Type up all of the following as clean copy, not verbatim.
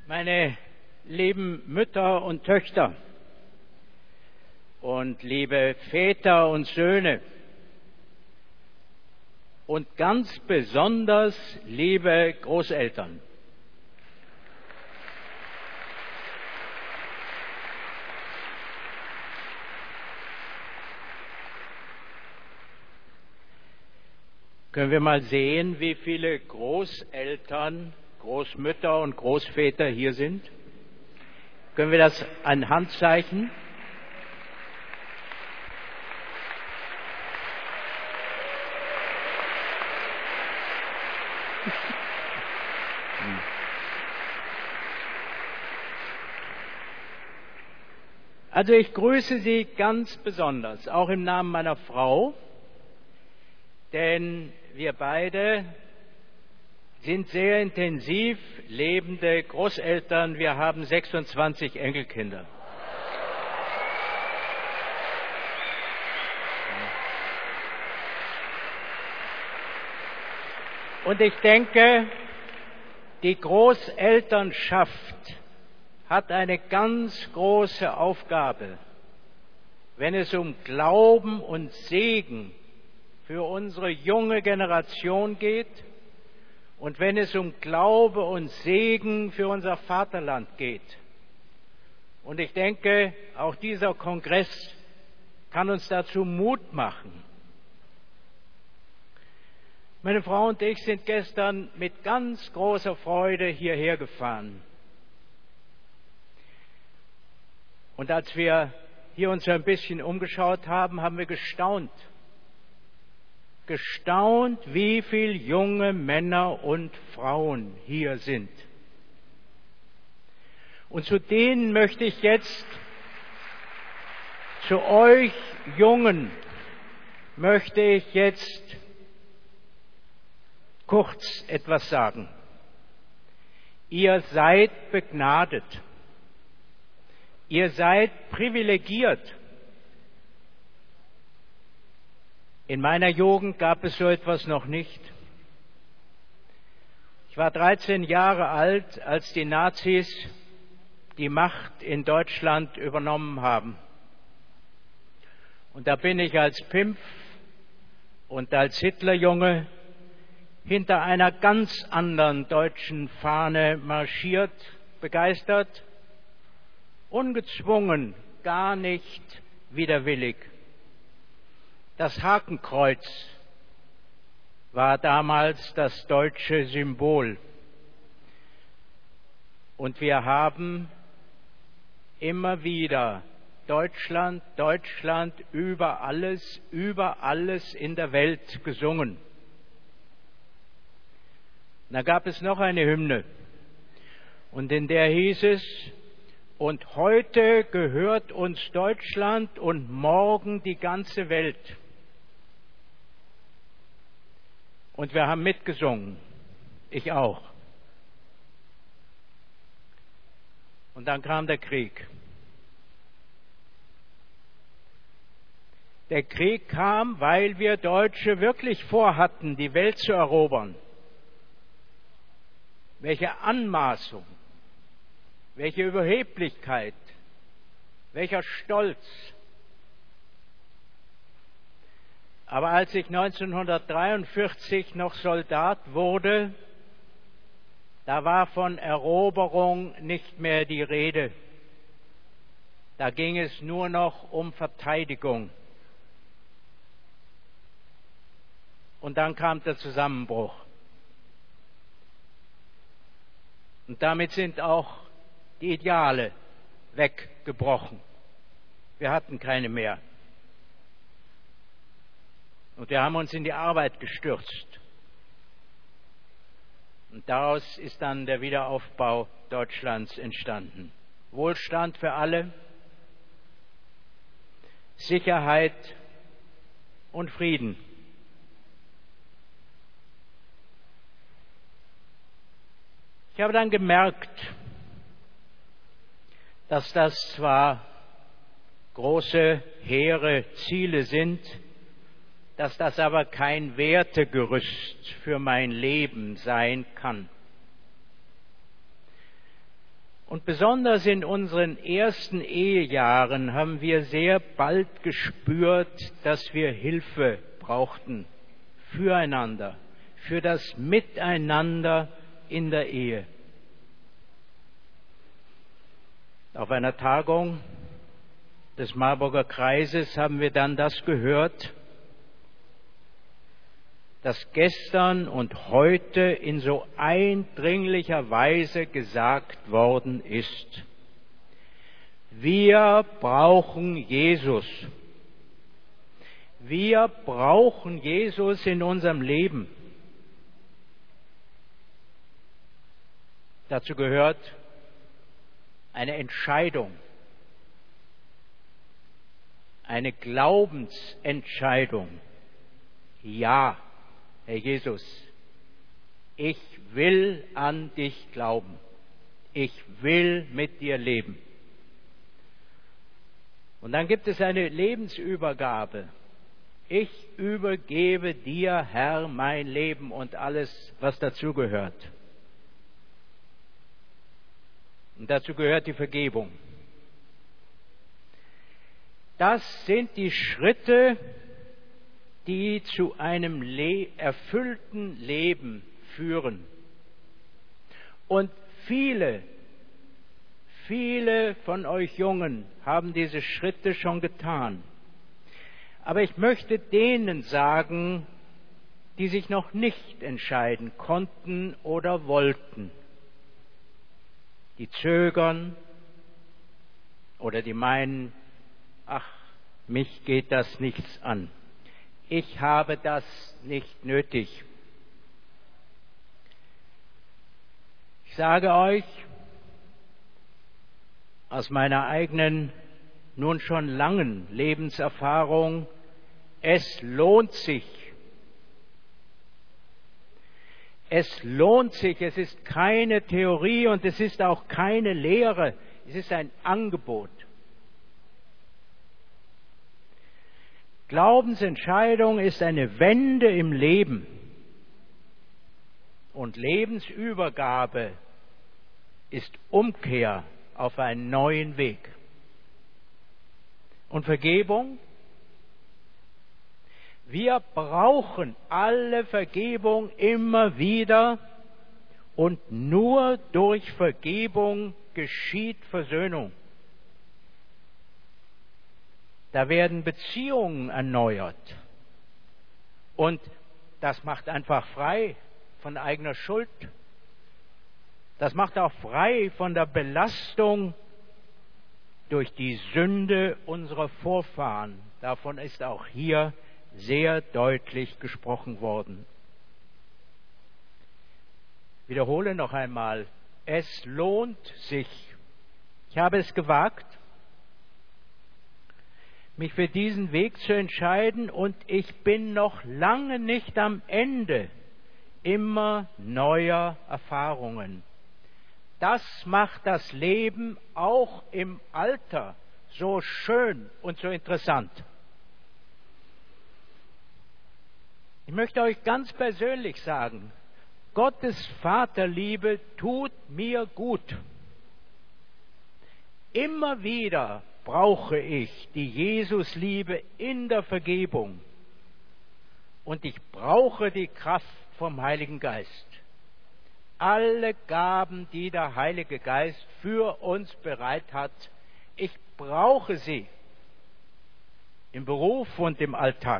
Meine lieben Mütter und Töchter und liebe Väter und Söhne und ganz besonders liebe Großeltern. Können wir mal sehen, wie viele Großeltern, Großmütter und Großväter hier sind? Können wir das an Handzeichen? Also ich grüße Sie ganz besonders, auch im Namen meiner Frau, denn wir beide sind sehr intensiv lebende Großeltern. Wir haben 26 Enkelkinder. Und ich denke, die Großelternschaft hat eine ganz große Aufgabe, wenn es um Glauben und Segen für unsere junge Generation geht und wenn es um Glaube und Segen für unser Vaterland geht. Und ich denke, auch dieser Kongress kann uns dazu Mut machen. Meine Frau und ich sind gestern mit ganz großer Freude hierher gefahren. Und als wir hier uns ein bisschen umgeschaut haben, haben wir gestaunt, wie viele junge Männer und Frauen hier sind. Und zu denen möchte ich jetzt, zu euch Jungen, möchte ich jetzt kurz etwas sagen. Ihr seid begnadet. Ihr seid privilegiert. In meiner Jugend gab es so etwas noch nicht. Ich war 13 Jahre alt, als die Nazis die Macht in Deutschland übernommen haben. Und da bin ich als Pimpf und als Hitlerjunge hinter einer ganz anderen deutschen Fahne marschiert, begeistert, ungezwungen, gar nicht widerwillig. Das Hakenkreuz war damals das deutsche Symbol. Und wir haben immer wieder Deutschland, Deutschland über alles in der Welt gesungen. Da gab es noch eine Hymne und in der hieß es: Und heute gehört uns Deutschland und morgen die ganze Welt. Und wir haben mitgesungen, ich auch. Und dann kam der Krieg. Der Krieg kam, weil wir Deutsche wirklich vorhatten, die Welt zu erobern. Welche Anmaßung, welche Überheblichkeit, welcher Stolz. Aber als ich 1943 noch Soldat wurde, da war von Eroberung nicht mehr die Rede. Da ging es nur noch um Verteidigung. Und dann kam der Zusammenbruch. Und damit sind auch die Ideale weggebrochen. Wir hatten keine mehr. Und wir haben uns in die Arbeit gestürzt. Und daraus ist dann der Wiederaufbau Deutschlands entstanden. Wohlstand für alle, Sicherheit und Frieden. Ich habe dann gemerkt, dass das zwar große, hehre Ziele sind, dass das aber kein Wertegerüst für mein Leben sein kann. Und besonders in unseren ersten Ehejahren haben wir sehr bald gespürt, dass wir Hilfe brauchten füreinander, für das Miteinander in der Ehe. Auf einer Tagung des Marburger Kreises haben wir dann das gehört, das gestern und heute in so eindringlicher Weise gesagt worden ist. Wir brauchen Jesus. Wir brauchen Jesus in unserem Leben. Dazu gehört eine Entscheidung, eine Glaubensentscheidung. Ja, Herr Jesus, ich will an dich glauben. Ich will mit dir leben. Und dann gibt es eine Lebensübergabe. Ich übergebe dir, Herr, mein Leben und alles, was dazugehört. Und dazu gehört die Vergebung. Das sind die Schritte, die zu einem erfüllten Leben führen. Und viele von euch Jungen haben diese Schritte schon getan. Aber ich möchte denen sagen, die sich noch nicht entscheiden konnten oder wollten, die zögern oder die meinen, ach, mich geht das nichts an. Ich habe das nicht nötig. Ich sage euch aus meiner eigenen, nun schon langen Lebenserfahrung, es lohnt sich. Es lohnt sich, es ist keine Theorie und es ist auch keine Lehre, es ist ein Angebot. Glaubensentscheidung ist eine Wende im Leben und Lebensübergabe ist Umkehr auf einen neuen Weg. Und Vergebung? Wir brauchen alle Vergebung immer wieder und nur durch Vergebung geschieht Versöhnung. Da werden Beziehungen erneuert. Und das macht einfach frei von eigener Schuld. Das macht auch frei von der Belastung durch die Sünde unserer Vorfahren. Davon ist auch hier sehr deutlich gesprochen worden. Ich wiederhole noch einmal, es lohnt sich. Ich habe es gewagt, mich für diesen Weg zu entscheiden und ich bin noch lange nicht am Ende immer neuer Erfahrungen. Das macht das Leben auch im Alter so schön und so interessant. Ich möchte euch ganz persönlich sagen, Gottes Vaterliebe tut mir gut. Immer wieder brauche ich die Jesusliebe in der Vergebung. Und ich brauche die Kraft vom Heiligen Geist. Alle Gaben, die der Heilige Geist für uns bereit hat, ich brauche sie im Beruf und im Alltag.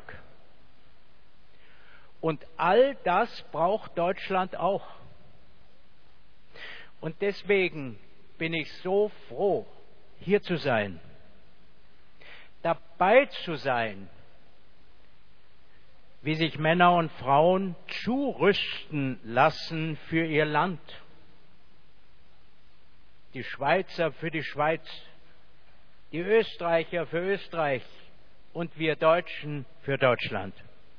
Und all das braucht Deutschland auch. Und deswegen bin ich so froh, hier zu sein, dabei zu sein, wie sich Männer und Frauen zurüsten lassen für ihr Land. Die Schweizer für die Schweiz, die Österreicher für Österreich und wir Deutschen für Deutschland.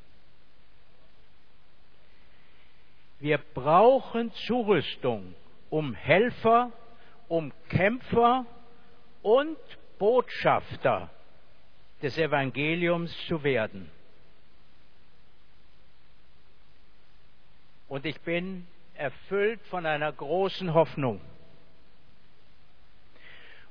Wir brauchen Zurüstung, um Helfer, um Kämpfer und Botschafter des Evangeliums zu werden. Und ich bin erfüllt von einer großen Hoffnung.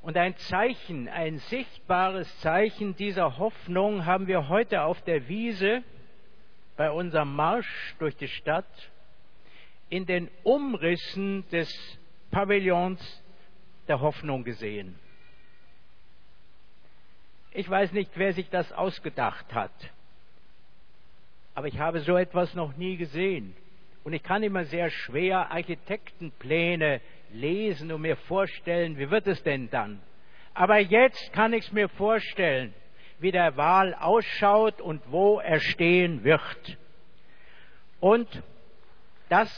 Und ein Zeichen, ein sichtbares Zeichen dieser Hoffnung haben wir heute auf der Wiese bei unserem Marsch durch die Stadt in den Umrissen des Pavillons der Hoffnung gesehen. Ich weiß nicht, wer sich das ausgedacht hat, aber ich habe so etwas noch nie gesehen. Und ich kann immer sehr schwer Architektenpläne lesen und mir vorstellen, wie wird es denn dann? Aber jetzt kann ich es mir vorstellen, wie der Wal ausschaut und wo er stehen wird. Und das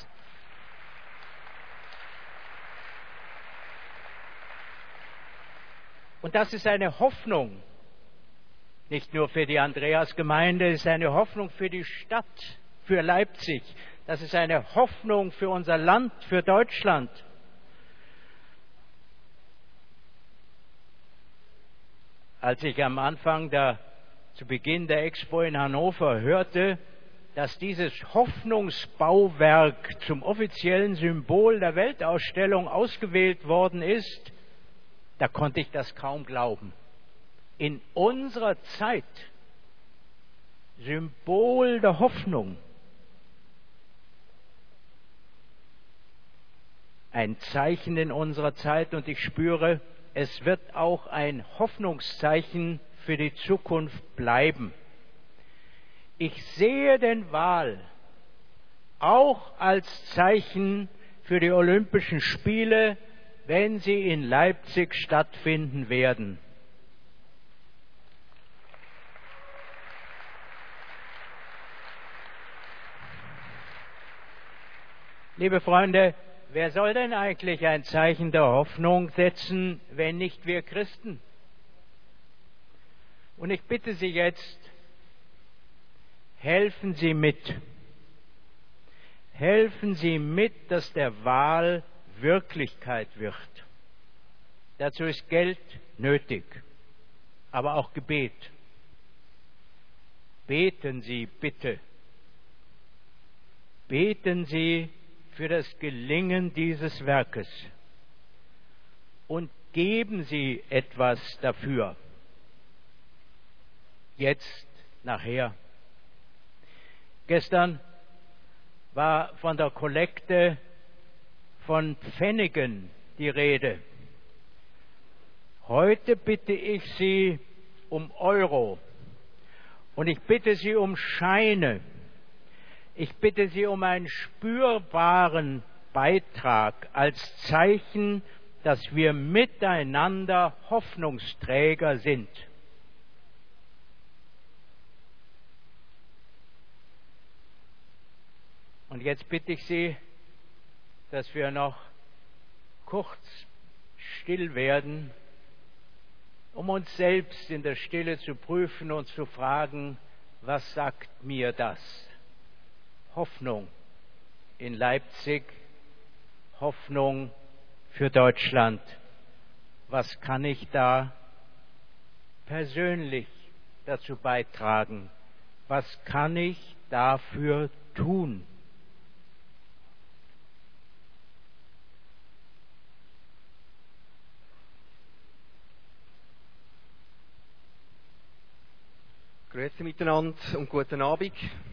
ist eine Hoffnung, nicht nur für die Andreasgemeinde, es ist eine Hoffnung für die Stadt, für Leipzig. Das ist eine Hoffnung für unser Land, für Deutschland. Als ich am Anfang zu Beginn der Expo in Hannover hörte, dass dieses Hoffnungsbauwerk zum offiziellen Symbol der Weltausstellung ausgewählt worden ist, da konnte ich das kaum glauben. In unserer Zeit, Symbol der Hoffnung. Ein Zeichen in unserer Zeit, und ich spüre, es wird auch ein Hoffnungszeichen für die Zukunft bleiben. Ich sehe den Wal auch als Zeichen für die Olympischen Spiele, wenn sie in Leipzig stattfinden werden. Liebe Freunde, wer soll denn eigentlich ein Zeichen der Hoffnung setzen, wenn nicht wir Christen? Und ich bitte Sie jetzt, helfen Sie mit. Helfen Sie mit, dass der Wal Wirklichkeit wird. Dazu ist Geld nötig, aber auch Gebet. Beten Sie bitte. Beten Sie für das Gelingen dieses Werkes und geben Sie etwas dafür. Jetzt, nachher. Gestern war von der Kollekte von Pfennigen die Rede. Heute bitte ich Sie um Euro und ich bitte Sie um Scheine. Ich bitte Sie um einen spürbaren Beitrag als Zeichen, dass wir miteinander Hoffnungsträger sind. Und jetzt bitte ich Sie, dass wir noch kurz still werden, um uns selbst in der Stille zu prüfen und zu fragen, was sagt mir das? Hoffnung in Leipzig, Hoffnung für Deutschland. Was kann ich da persönlich dazu beitragen? Was kann ich dafür tun? Grüezi miteinander und guten Abend.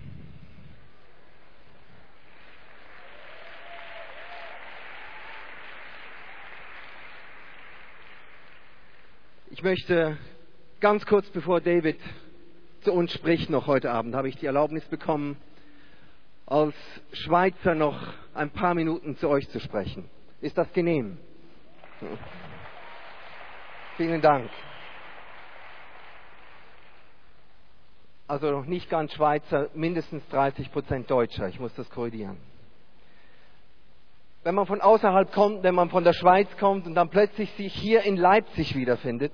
Ich möchte ganz kurz, bevor David zu uns spricht, noch heute Abend, habe ich die Erlaubnis bekommen, als Schweizer noch ein paar Minuten zu euch zu sprechen. Ist das genehm? Vielen Dank. Also nicht ganz Schweizer, mindestens 30% Deutscher. Ich muss das korrigieren. Wenn man von außerhalb kommt, wenn man von der Schweiz kommt und dann plötzlich sich hier in Leipzig wiederfindet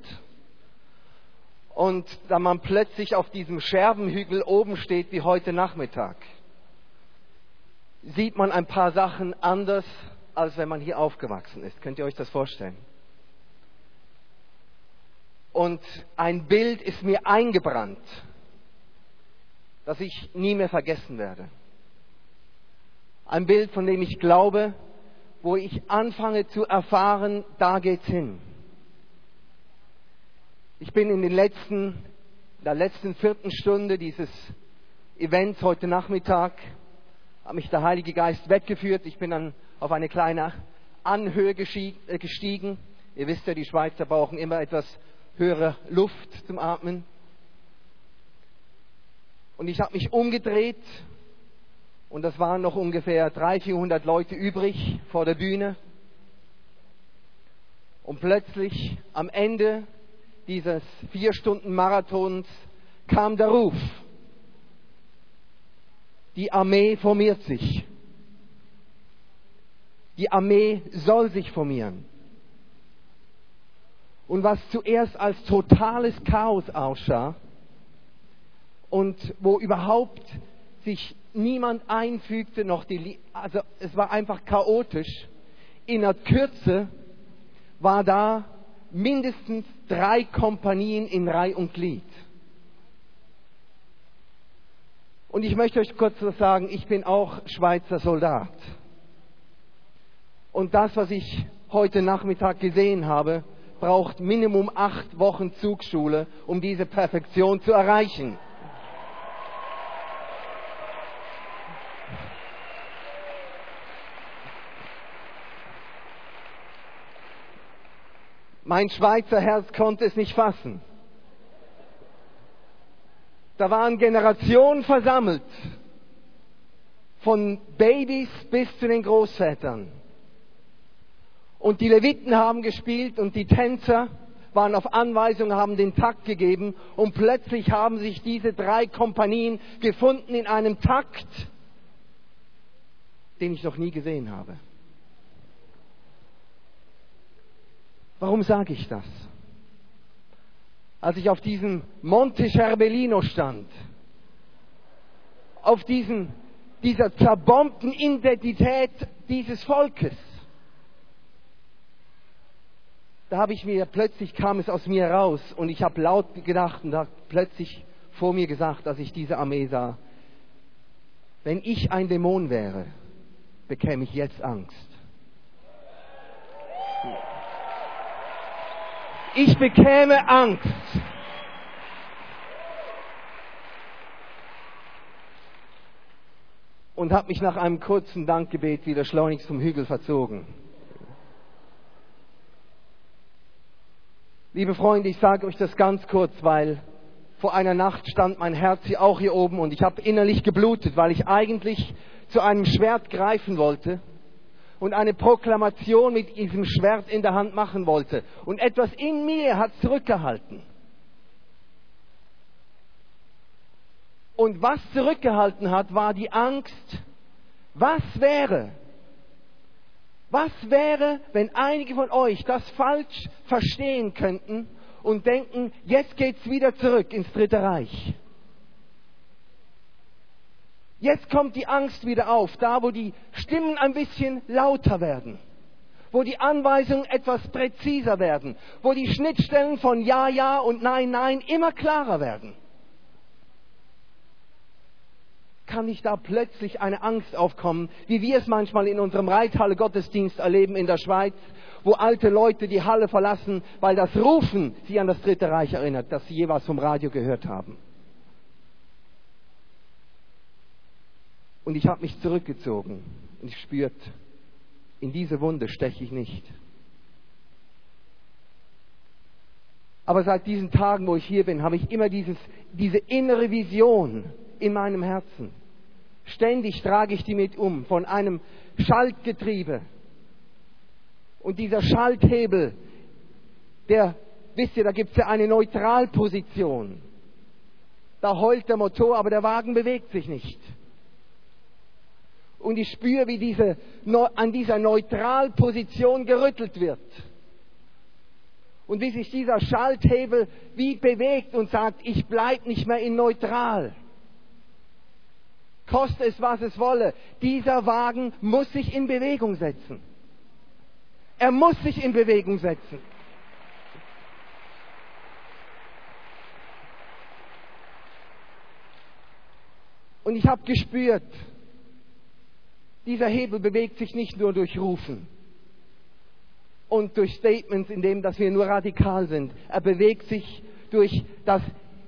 und dann man plötzlich auf diesem Scherbenhügel oben steht wie heute Nachmittag, sieht man ein paar Sachen anders, als wenn man hier aufgewachsen ist. Könnt ihr euch das vorstellen? Und ein Bild ist mir eingebrannt, das ich nie mehr vergessen werde. Ein Bild, von dem ich glaube, wo ich anfange zu erfahren, da geht's hin. Ich bin in der letzten Viertelstunde dieses Events heute Nachmittag, hat mich der Heilige Geist weggeführt. Ich bin dann auf eine kleine Anhöhe gestiegen. Ihr wisst ja, die Schweizer brauchen immer etwas höhere Luft zum Atmen. Und ich habe mich umgedreht und das waren noch ungefähr 300-400 Leute übrig vor der Bühne. Und plötzlich am Ende dieses 4-Stunden-Marathons kam der Ruf: Die Armee formiert sich. Die Armee soll sich formieren. Und was zuerst als totales Chaos aussah und wo überhaupt sich niemand einfügte, also es war einfach chaotisch. In der Kürze war da mindestens 3 Kompanien in Reih und Glied. Und ich möchte euch kurz was sagen, ich bin auch Schweizer Soldat. Und das, was ich heute Nachmittag gesehen habe, braucht Minimum 8 Wochen Zugschule, um diese Perfektion zu erreichen. Mein Schweizer Herz konnte es nicht fassen. Da waren Generationen versammelt, von Babys bis zu den Großvätern. Und die Leviten haben gespielt und die Tänzer waren auf Anweisung, haben den Takt gegeben. Und plötzlich haben sich diese 3 Kompanien gefunden in einem Takt, den ich noch nie gesehen habe. Warum sage ich das? Als ich auf diesem Monte Cervellino stand, auf dieser zerbombten Identität dieses Volkes, da kam es aus mir raus und ich habe laut gedacht und habe plötzlich vor mir gesagt, als ich diese Armee sah: Wenn ich ein Dämon wäre, bekäme ich jetzt Angst. Ich bekäme Angst. Und habe mich nach einem kurzen Dankgebet wieder schleunigst vom Hügel verzogen. Liebe Freunde, ich sage euch das ganz kurz, weil vor einer Nacht stand mein Herz auch hier oben und ich habe innerlich geblutet, weil ich eigentlich zu einem Schwert greifen wollte und eine Proklamation mit diesem Schwert in der Hand machen wollte. Und etwas in mir hat zurückgehalten. Und was zurückgehalten hat, war die Angst: Was wäre, wenn einige von euch das falsch verstehen könnten und denken, jetzt geht's wieder zurück ins Dritte Reich. Jetzt kommt die Angst wieder auf, da wo die Stimmen ein bisschen lauter werden, wo die Anweisungen etwas präziser werden, wo die Schnittstellen von Ja, Ja und Nein, Nein immer klarer werden. Kann nicht da plötzlich eine Angst aufkommen, wie wir es manchmal in unserem Reithalle-Gottesdienst erleben in der Schweiz, wo alte Leute die Halle verlassen, weil das Rufen sie an das Dritte Reich erinnert, das sie jeweils vom Radio gehört haben. Und ich habe mich zurückgezogen und ich spürt, in diese Wunde steche ich nicht. Aber seit diesen Tagen, wo ich hier bin, habe ich immer diese innere Vision in meinem Herzen. Ständig trage ich die mit von einem Schaltgetriebe. Und dieser Schalthebel, wisst ihr, da gibt es ja eine Neutralposition. Da heult der Motor, aber der Wagen bewegt sich nicht. Und ich spüre, wie an dieser Neutralposition gerüttelt wird. Und wie sich dieser Schalthebel wie bewegt und sagt, ich bleibe nicht mehr in neutral. Koste es, was es wolle. Dieser Wagen muss sich in Bewegung setzen. Er muss sich in Bewegung setzen. Und ich habe gespürt, dieser Hebel bewegt sich nicht nur durch Rufen und durch Statements, in dem, dass wir nur radikal sind. Er bewegt sich durch das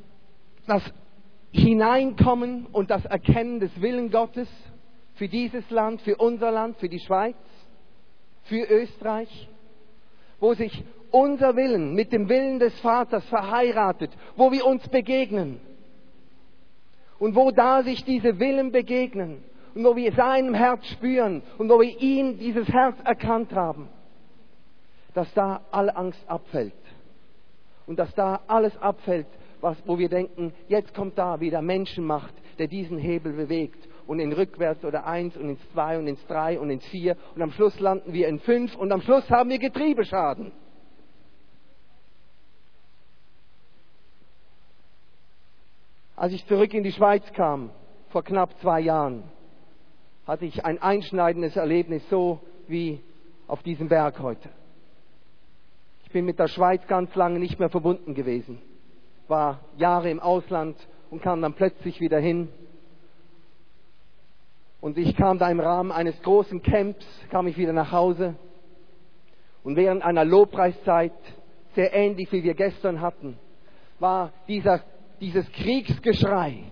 Hineinkommen und das Erkennen des Willens Gottes für dieses Land, für unser Land, für die Schweiz, für Österreich, wo sich unser Willen mit dem Willen des Vaters verheiratet, wo wir uns begegnen und wo da sich diese Willen begegnen und wo wir seinem Herz spüren und wo wir ihn, dieses Herz erkannt haben, dass da alle Angst abfällt und dass da alles abfällt, wo wir denken, jetzt kommt da wieder Menschenmacht, der diesen Hebel bewegt und in rückwärts oder 1 und ins 2 und ins 3 und ins 4 und am Schluss landen wir in 5 und am Schluss haben wir Getriebeschaden. Als ich zurück in die Schweiz kam, vor knapp 2 Jahren, hatte ich ein einschneidendes Erlebnis, so wie auf diesem Berg heute. Ich bin mit der Schweiz ganz lange nicht mehr verbunden gewesen, war Jahre im Ausland und kam dann plötzlich wieder hin. Und ich kam da im Rahmen eines großen Camps, kam ich wieder nach Hause. Und während einer Lobpreiszeit, sehr ähnlich wie wir gestern hatten, war dieses Kriegsgeschrei.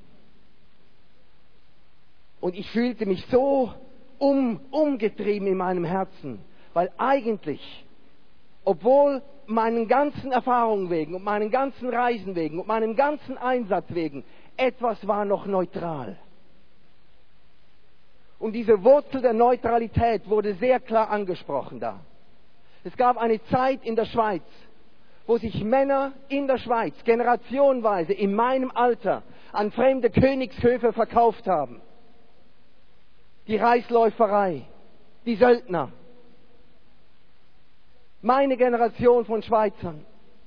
Und ich fühlte mich so umgetrieben in meinem Herzen, weil eigentlich, obwohl meinen ganzen Erfahrungen wegen und meinen ganzen Reisen wegen und meinem ganzen Einsatz wegen, etwas war noch neutral. Und diese Wurzel der Neutralität wurde sehr klar angesprochen da. Es gab eine Zeit in der Schweiz, wo sich Männer in der Schweiz generationenweise in meinem Alter an fremde Königshöfe verkauft haben. Die Reisläuferei, die Söldner. Meine Generation von Schweizern.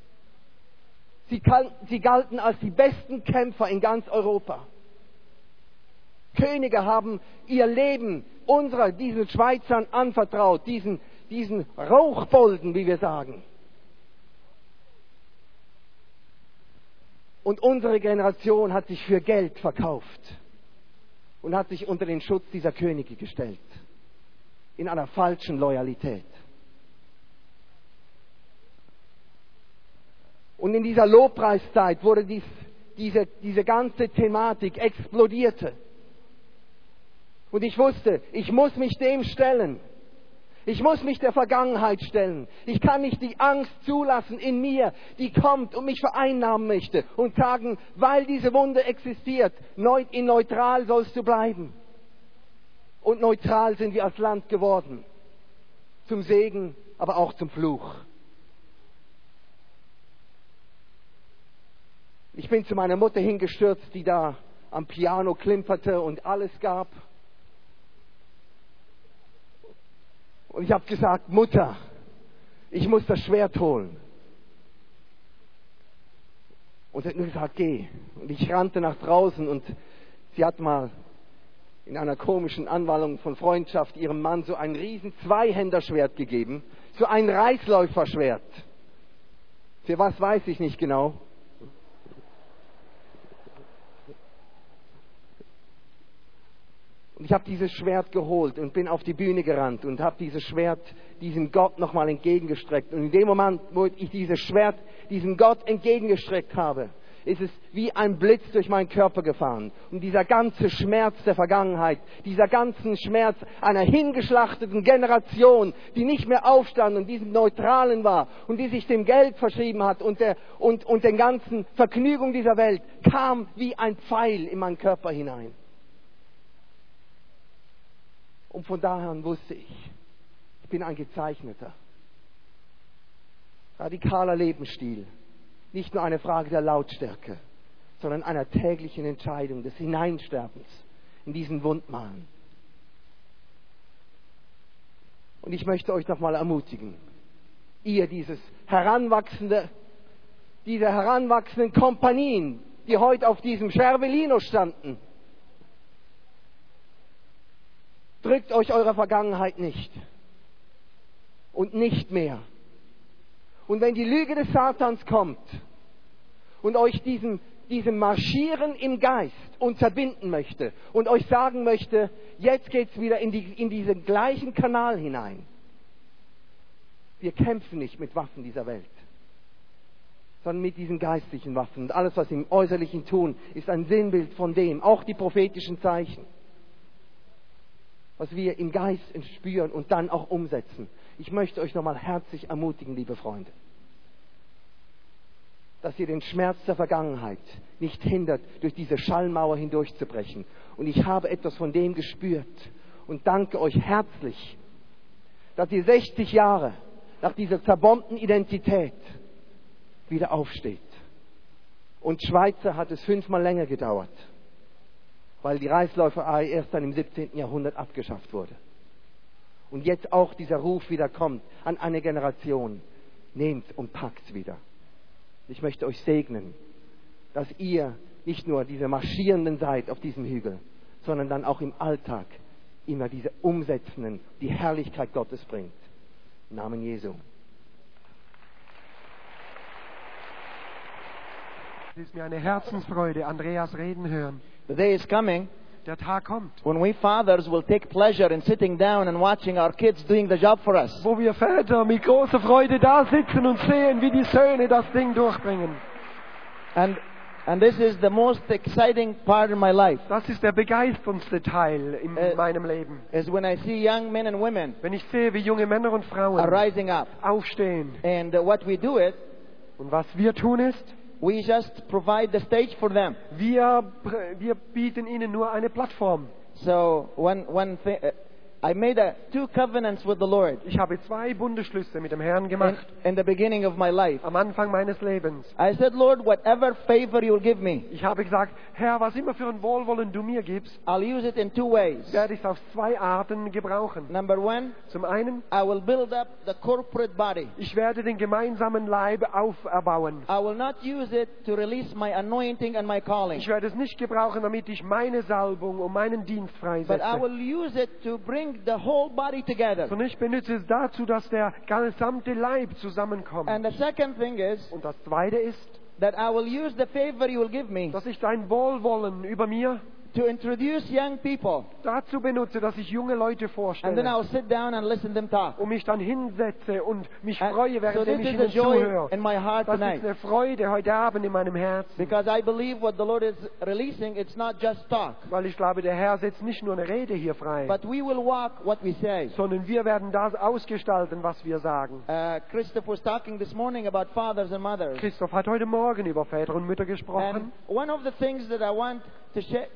Sie galten als die besten Kämpfer in ganz Europa. Könige haben ihr Leben diesen Schweizern anvertraut, diesen Rauchbolden, wie wir sagen. Und unsere Generation hat sich für Geld verkauft und hat sich unter den Schutz dieser Könige gestellt. In einer falschen Loyalität. Und in dieser Lobpreiszeit wurde diese ganze Thematik explodierte. Und ich wusste, ich muss mich dem stellen. Ich muss mich der Vergangenheit stellen. Ich kann nicht die Angst zulassen in mir, die kommt und mich vereinnahmen möchte und sagen, weil diese Wunde existiert, in neutral sollst du bleiben. Und neutral sind wir als Land geworden. Zum Segen, aber auch zum Fluch. Ich bin zu meiner Mutter hingestürzt, die da am Piano klimperte und alles gab. Und ich habe gesagt, Mutter, ich muss das Schwert holen. Und sie hat nur gesagt, geh. Und ich rannte nach draußen und sie hat mal in einer komischen Anwandlung von Freundschaft ihrem Mann so ein riesen Zweihänderschwert gegeben. So ein Reisläuferschwert. Für was weiß ich nicht genau. Und ich habe dieses Schwert geholt und bin auf die Bühne gerannt und habe dieses Schwert diesem Gott nochmal entgegengestreckt. Und in dem Moment, wo ich dieses Schwert diesem Gott entgegengestreckt habe, ist es wie ein Blitz durch meinen Körper gefahren. Und dieser ganze Schmerz der Vergangenheit, dieser ganzen Schmerz einer hingeschlachteten Generation, die nicht mehr aufstand und diesem Neutralen war und die sich dem Geld verschrieben hat und den ganzen Vergnügungen dieser Welt, kam wie ein Pfeil in meinen Körper hinein. Und von daher an wusste ich bin ein gezeichneter, radikaler Lebensstil. Nicht nur eine Frage der Lautstärke, sondern einer täglichen Entscheidung des Hineinsterbens in diesen Wundmalen. Und ich möchte euch nochmal ermutigen, diese heranwachsenden Kompanien, die heute auf diesem Cervellino standen, drückt euch eurer Vergangenheit nicht und nicht mehr. Und wenn die Lüge des Satans kommt und euch diesem Marschieren im Geist unterbinden möchte und euch sagen möchte, jetzt geht's wieder in diesen gleichen Kanal hinein. Wir kämpfen nicht mit Waffen dieser Welt, sondern mit diesen geistlichen Waffen. Und alles, was sie im Äußerlichen tun, ist ein Sinnbild von dem, auch die prophetischen Zeichen, was wir im Geist spüren und dann auch umsetzen. Ich möchte euch nochmal herzlich ermutigen, liebe Freunde, dass ihr den Schmerz der Vergangenheit nicht hindert, durch diese Schallmauer hindurchzubrechen. Und ich habe etwas von dem gespürt und danke euch herzlich, dass ihr 60 Jahre nach dieser zerbombten Identität wieder aufsteht. Und Schweizer hat es 5-mal länger gedauert, weil die Reisläuferei erst dann im 17. Jahrhundert abgeschafft wurde. Und jetzt auch dieser Ruf wieder kommt an eine Generation. Nehmt und packt wieder. Ich möchte euch segnen, dass ihr nicht nur diese Marschierenden seid auf diesem Hügel, sondern dann auch im Alltag immer diese Umsetzenden, die Herrlichkeit Gottes bringt. Im Namen Jesu. Es ist mir eine Herzensfreude, Andreas reden hören. The day is coming Der Tag kommt, when we fathers will take pleasure in sitting down and watching our kids doing the job for us. wo wir Väter mit großer Freude da sitzen und sehen, wie die Söhne das Ding durchbringen. And this is the most exciting part in my life. Das ist der begeisterndste Teil in meinem Leben. Is when I see young men and women Wenn ich sehe, wie junge Männer und Frauen are rising up. aufstehen. And what we do is, Und was wir tun ist, we just provide the stage for them. wir bieten ihnen nur eine Plattform. So I made 2 covenants with the Lord Ich habe 2 Bundesschlüsse mit dem Herrn gemacht in the beginning of my life. am Anfang meines Lebens. I said, Lord, whatever favor you'll give me, Ich habe gesagt, Herr, was immer für ein Wohlwollen du mir gibst, I'll use it in 2 ways. werde ich es auf 2 Arten gebrauchen. Number 1, Zum einen, I will build up the corporate body. ich werde den gemeinsamen Leib auferbauen. I will not use it to release my anointing and my calling, Ich werde es nicht gebrauchen, damit ich meine Salbung und meinen Dienst but I freisetze. will use it to bring the whole body together. Sondern ich benutze es dazu, dass der gesamte Leib zusammenkommt. And the second thing is Und das zweite ist, that I will use the favor you will give me dass ich dein Wohlwollen über mir to introduce young people, dazu benutze, dass ich junge Leute and then vorstelle I'll sit down and listen them talk. und mich dann hinsetze und mich And freue, so während this ich is a ihnen joy zuhöre. in my heart Das ist tonight, eine Freude heute Abend in meinem Herzen, because I believe what the Lord is releasing, it's not just talk, weil ich glaube, der Herr setzt nicht nur eine Rede hier frei, but we will walk what we say. sondern wir werden das ausgestalten, was wir sagen. Christoph was talking this morning about fathers and mothers. Christoph hat heute Morgen über Väter und Mütter And gesprochen. one of the things that I want to share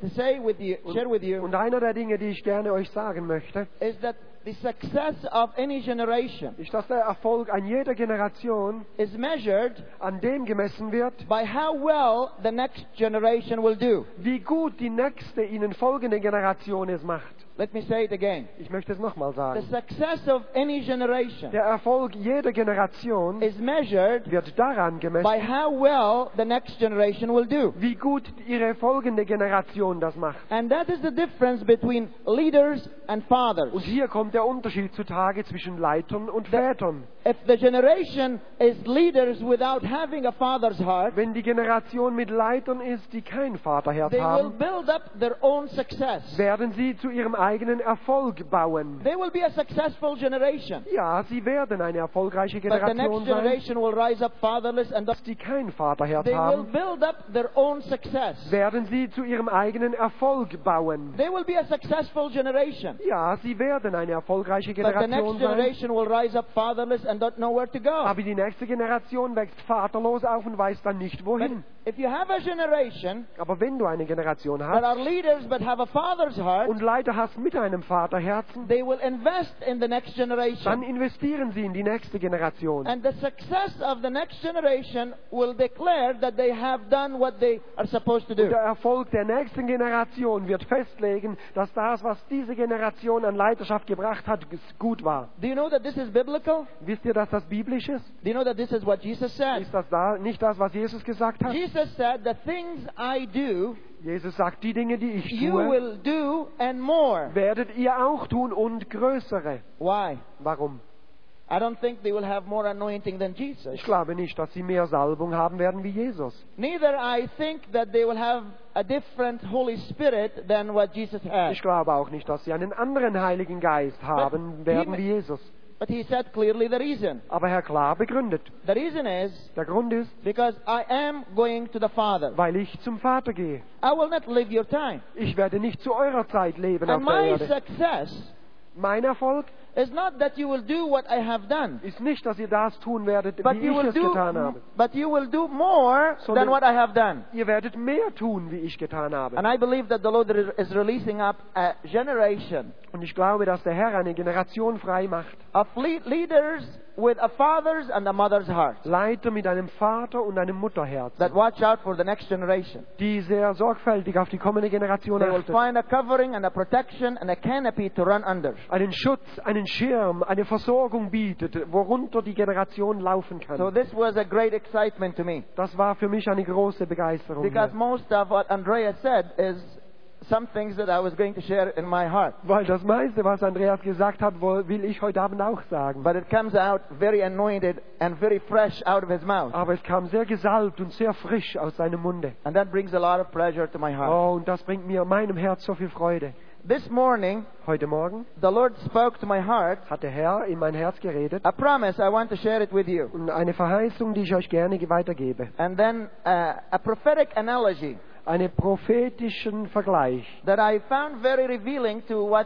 with you, Und einer der Dinge, die ich gerne euch sagen möchte, is that the success of any generation ist, dass der Erfolg an jeder Generation is measured an dem gemessen wird, by how well the next generation will do. wie gut die nächste ihnen folgende Generation es macht. Let me say it again. Ich möchte es nochmal The sagen. success of any generation Der Erfolg jeder Generation is measured wird daran by gemessen, how well the next generation will do. wie gut ihre folgende Generation das macht. And that is the difference between leaders and fathers. Und hier kommt der Unterschied zutage zwischen Leitern und Vätern. If the generation is leaders without having a father's heart, Wenn die Generation mit Leitern ist, die kein Vaterherz they will haben, build up their own success. werden sie zu ihrem eigenen Erfolg bauen. They will be a successful generation. Ja, sie werden eine erfolgreiche But the next Generation sein, generation will rise up fatherless, and die kein Vaterherz they will haben, build up their own success. werden sie zu ihrem eigenen Erfolg bauen. They will be a successful generation. Ja, sie werden eine erfolgreiche But the next Generation sein, generation will rise up fatherless and don't know where to go. aber die nächste Generation wächst vaterlos auf und weiß dann nicht But wohin. if you have a generation Aber wenn du eine Generation that hast are leaders but have a father's heart, und Leiter hast mit einem Vaterherzen, they will invest in the next dann generation. investieren sie in die nächste Generation. And the success of the next generation will declare that they have done what they are supposed to do. Der Erfolg der nächsten Generation wird festlegen, dass das, was diese Generation an Leiterschaft gebracht hat, gut war. Do you know that this is biblical? Wisst ihr, dass das biblisch ist? Do you know that this is what Jesus said? Ist das da nicht das, was Jesus gesagt hat? Jesus said, the things I do, Jesus sagt, die Dinge, die ich you tue, will do and more. werdet ihr auch tun und größere. Why? Warum? I don't think they will have more anointing than Jesus. Ich glaube nicht, dass sie mehr Salbung haben werden wie Jesus. Neither I think that they will have a different Holy Spirit than what Jesus had. Ich glaube auch nicht, dass sie einen anderen Heiligen Geist haben werden wie Jesus. But he said clearly the reason. Aber Herr klar begründet. The reason is Der Grund ist, because I am going to the Father. weil ich zum Vater gehe. I will not live your time. Ich werde nicht zu eurer Zeit leben auf And der my Erde. success Mein Erfolg is not that you will do what I have done, ist nicht, dass ihr das tun werdet, but wie you ich will es getan do, habe. but you will do more than what I have done. Ihr werdet mehr tun, wie ich getan habe. And I believe that the Lord is releasing up a generation Und ich glaube, dass der Herr eine Generation frei macht. of leaders with a father's and a mother's heart Leiter mit einem Vater und einem Mutterherz, that watch out for the next generation. die sehr sorgfältig auf die kommende Generation They will achtet. find a covering and a protection and a canopy to run under. Einen Schutz, einen Schirm, eine Versorgung bietet, worunter die Generation laufen So kann. this was a great excitement to me, Das war für mich eine große Begeisterung. because most of what Andrea said is some things that I was going to share in my heart. Weil das meiste, was Andreas gesagt hat, will ich heute Abend auch sagen. But it comes out very anointed and very fresh out of his mouth. Aber es kam sehr gesalbt und sehr frisch aus seinem Munde. And that brings a lot of pleasure to my heart. Oh, und das bringt mir meinem Herz so viel Freude. This morning, Heute Morgen the Lord spoke to my heart hat der Herr in mein Herz geredet a promise. I want to share it with you. und eine Verheißung, die ich euch gerne weitergebe. And then a prophetic analogy Einen prophetischen Vergleich, that I found very revealing to what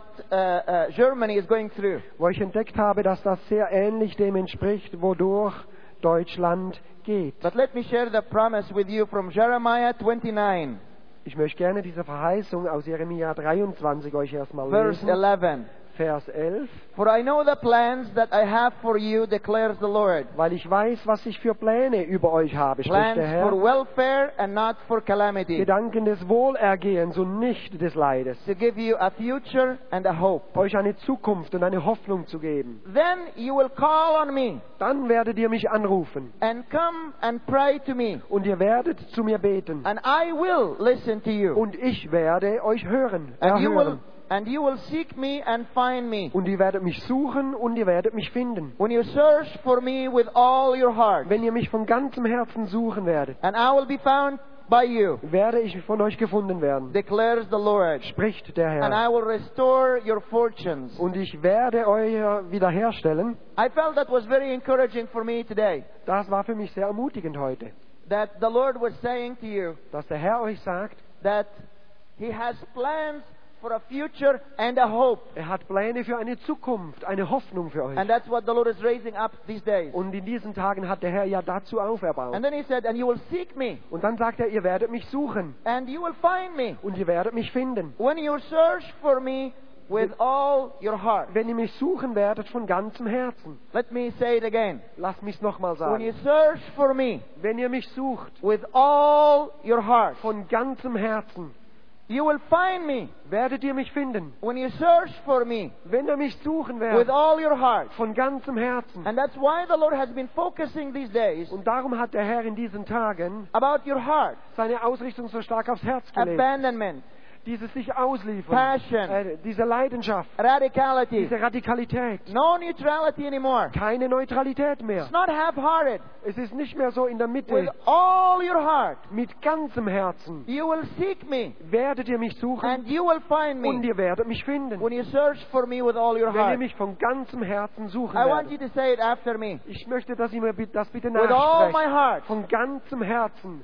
Germany is going through. wo ich entdeckt habe, dass das sehr ähnlich dem entspricht, wodurch Deutschland geht. But let me share the promise with you from Jeremiah 29, Ich möchte gerne diese Verheißung aus Jeremia 23 euch erstmal verse lesen. 11. Vers 11. For I know the plans that I have for you, declares the Lord. Weil ich weiß, was ich für Pläne über euch habe, spricht Plans der for Herr. welfare and not for calamity. Gedanken des Wohlergehens und nicht des Leides. To give you a future and a hope. Euch eine Zukunft und eine Hoffnung zu geben. Then you will call on me Dann werdet ihr mich anrufen and come and pray to me, und ihr werdet zu mir beten. and I will listen to you. Und ich werde euch hören, And you will, erhören. and you will seek me and find me. Und ihr werdet mich suchen und ihr werdet mich finden. When you search for me with all your heart, Wenn ihr mich von ganzem Herzen suchen werdet, and I will be found by you, werde ich von euch gefunden werden, declares the Lord. spricht der And Herr. I will restore your fortunes. Und ich werde euch wiederherstellen. I felt that was very encouraging for me today, Das war für mich sehr ermutigend heute, that the Lord was saying to you dass der Herr euch sagt, that He has plans for a future and a hope. er hat Pläne für eine Zukunft, eine Hoffnung für euch. And that's what the Lord is raising up these days. Und in diesen Tagen hat der Herr ja dazu auferbaut. And then He said, and you will seek me, Und dann sagt er, ihr werdet mich suchen and you will find me, und ihr werdet mich finden. when you search for me with all your heart. Wenn ihr mich suchen werdet von ganzem Herzen. Let me say it again. Lasst mich nochmal When you sagen. search for me Wenn ihr mich sucht with all your heart, von ganzem Herzen, you will find me. werdet ihr mich finden. When you search for me Wenn ihr mich suchen with werdet all your heart. von ganzem Herzen. And that's why the Lord has been focusing these days Und darum hat der Herr in diesen Tagen about your heart. seine Ausrichtung so stark aufs Herz gelegt. Abandonment, Dieses sich ausliefern, passion, diese Leidenschaft, radicality, diese Radikalität. no neutrality anymore. Keine Neutralität mehr. It's not half-hearted. Es ist nicht mehr so in der With Mitte. all your heart, Mit ganzem Herzen you will seek me, werdet ihr mich suchen and you will find und me ihr werdet mich finden. when you search for me with all your Wenn ihr heart. mich von ganzem Herzen suchen I want you werdet. to say it after me. Ich möchte, dass ihr mir das bitte With all my nachsprecht. heart. Von ganzem Herzen.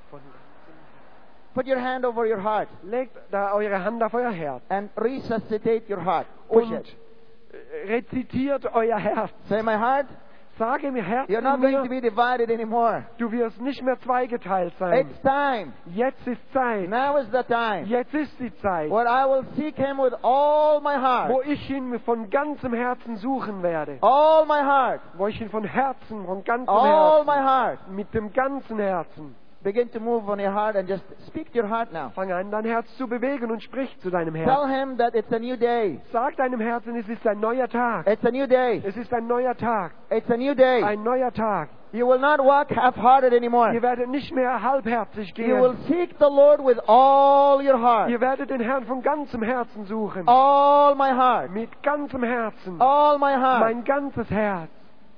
Put your hand over your heart Legt da eure Hand auf euer Herz and resuscitate your heart. Push und it. rezitiert euer Herz. Say, my heart, Sage mir, Herz, you're not in going to mir, be divided anymore. du wirst nicht mehr zweigeteilt sein. It's time. Jetzt ist Zeit. Now is the time. Jetzt ist die Zeit, Where I will seek Him with all my heart. wo ich ihn von ganzem Herzen suchen werde. All my heart. Wo ich ihn von Herzen, von ganzem All my Herzen, heart. mit dem ganzen Herzen. Begin to move on your heart and just speak to your heart now. Fang an, dein Herz zu bewegen und sprich zu deinem Tell Herzen. Him that it's a new day. Sag deinem Herzen, es ist ein neuer Tag. It's a new day. Es ist ein neuer Tag. It's a new day. Ein neuer Tag. You will not walk half-hearted anymore. Ihr werdet nicht mehr halbherzig You will gehen. seek the Lord with all your heart. Ihr werdet den Herrn von ganzem Herzen suchen. All my heart. Mit ganzem Herzen. All my heart. Mein ganzes Herz.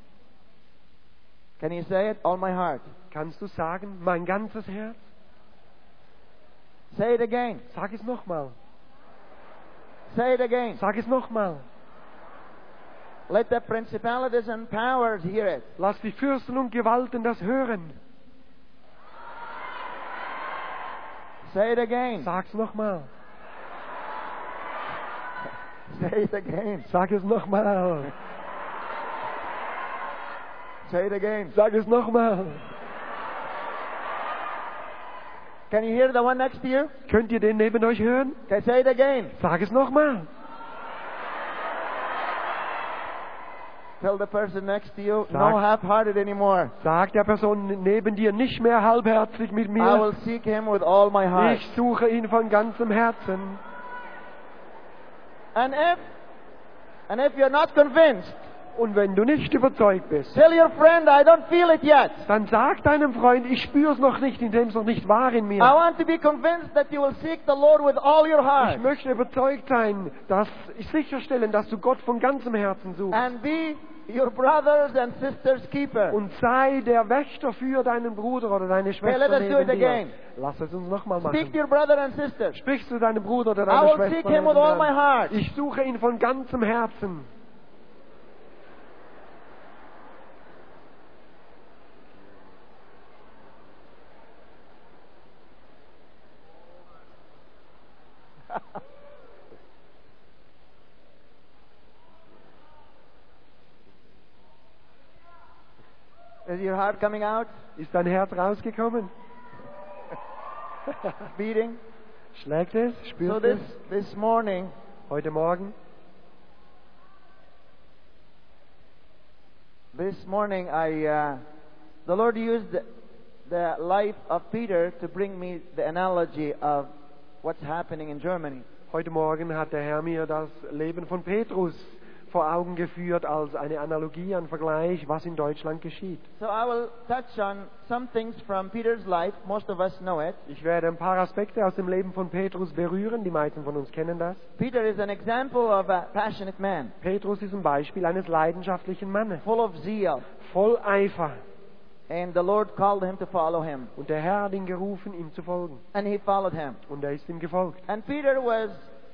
Can you say it? All my heart. Kannst du sagen, mein ganzes Herz? Say it again. Sag es nochmal. Say it again. Sag es nochmal. Let the principalities and powers hear it. Lass die Fürsten und Gewalten das hören. Say it again. Sag's nochmal. Say it again. Sag es nochmal. Say it again. Sag es nochmal. Can you hear the one next to you? Könnt ihr den neben euch hören? Okay, say it again. Sag es nochmal. Tell the person next to you, Sag- no half-hearted anymore. Sag der Person neben dir nicht mehr halbherzig mit I mir. will seek him with all my heart. Ich suche ihn von ganzem Herzen. And if you're not convinced, Und wenn du nicht überzeugt bist, tell your friend, I don't feel it yet. dann sag deinem Freund, ich spür's noch nicht, indem es noch nicht war in I mir. want to be convinced that you will seek the Lord with all your Ich heart möchte überzeugt sein, dass ich sicherstellen, dass du Gott von ganzem Herzen suchst. and be your brothers and sisters keeper. Und sei der Wächter für deinen Bruder oder deine Schwester let us do neben it dir. again. Lass es uns nochmal Speak machen. to your brother and sister. Sprichst du deinem Bruder oder I deiner will Schwester seek him with all my nebenan. heart. Ich suche ihn von ganzem Herzen. Is your heart coming out? Ist dein Herz rausgekommen? Beating? Schlägt es? So Spürst es? this morning, Heute Morgen? the Lord used the life of Peter to bring me the analogy of what's happening in Germany. Heute Morgen hat der Herr mir das Leben von Petrus vor Augen geführt als eine Analogie, ein Vergleich, was in Deutschland geschieht. So I will touch on some things from Peter's life. Most of us know it. Ich werde ein paar Aspekte aus dem Leben von Petrus berühren, die meisten von uns kennen das. Peter is an example of a passionate man, Petrus ist ein Beispiel eines leidenschaftlichen Mannes, full of zeal, voll Eifer. and the Lord called him to follow him, Und der Herr hat ihn gerufen, ihm zu folgen. and he followed him. Und er ist ihm gefolgt. And Peter was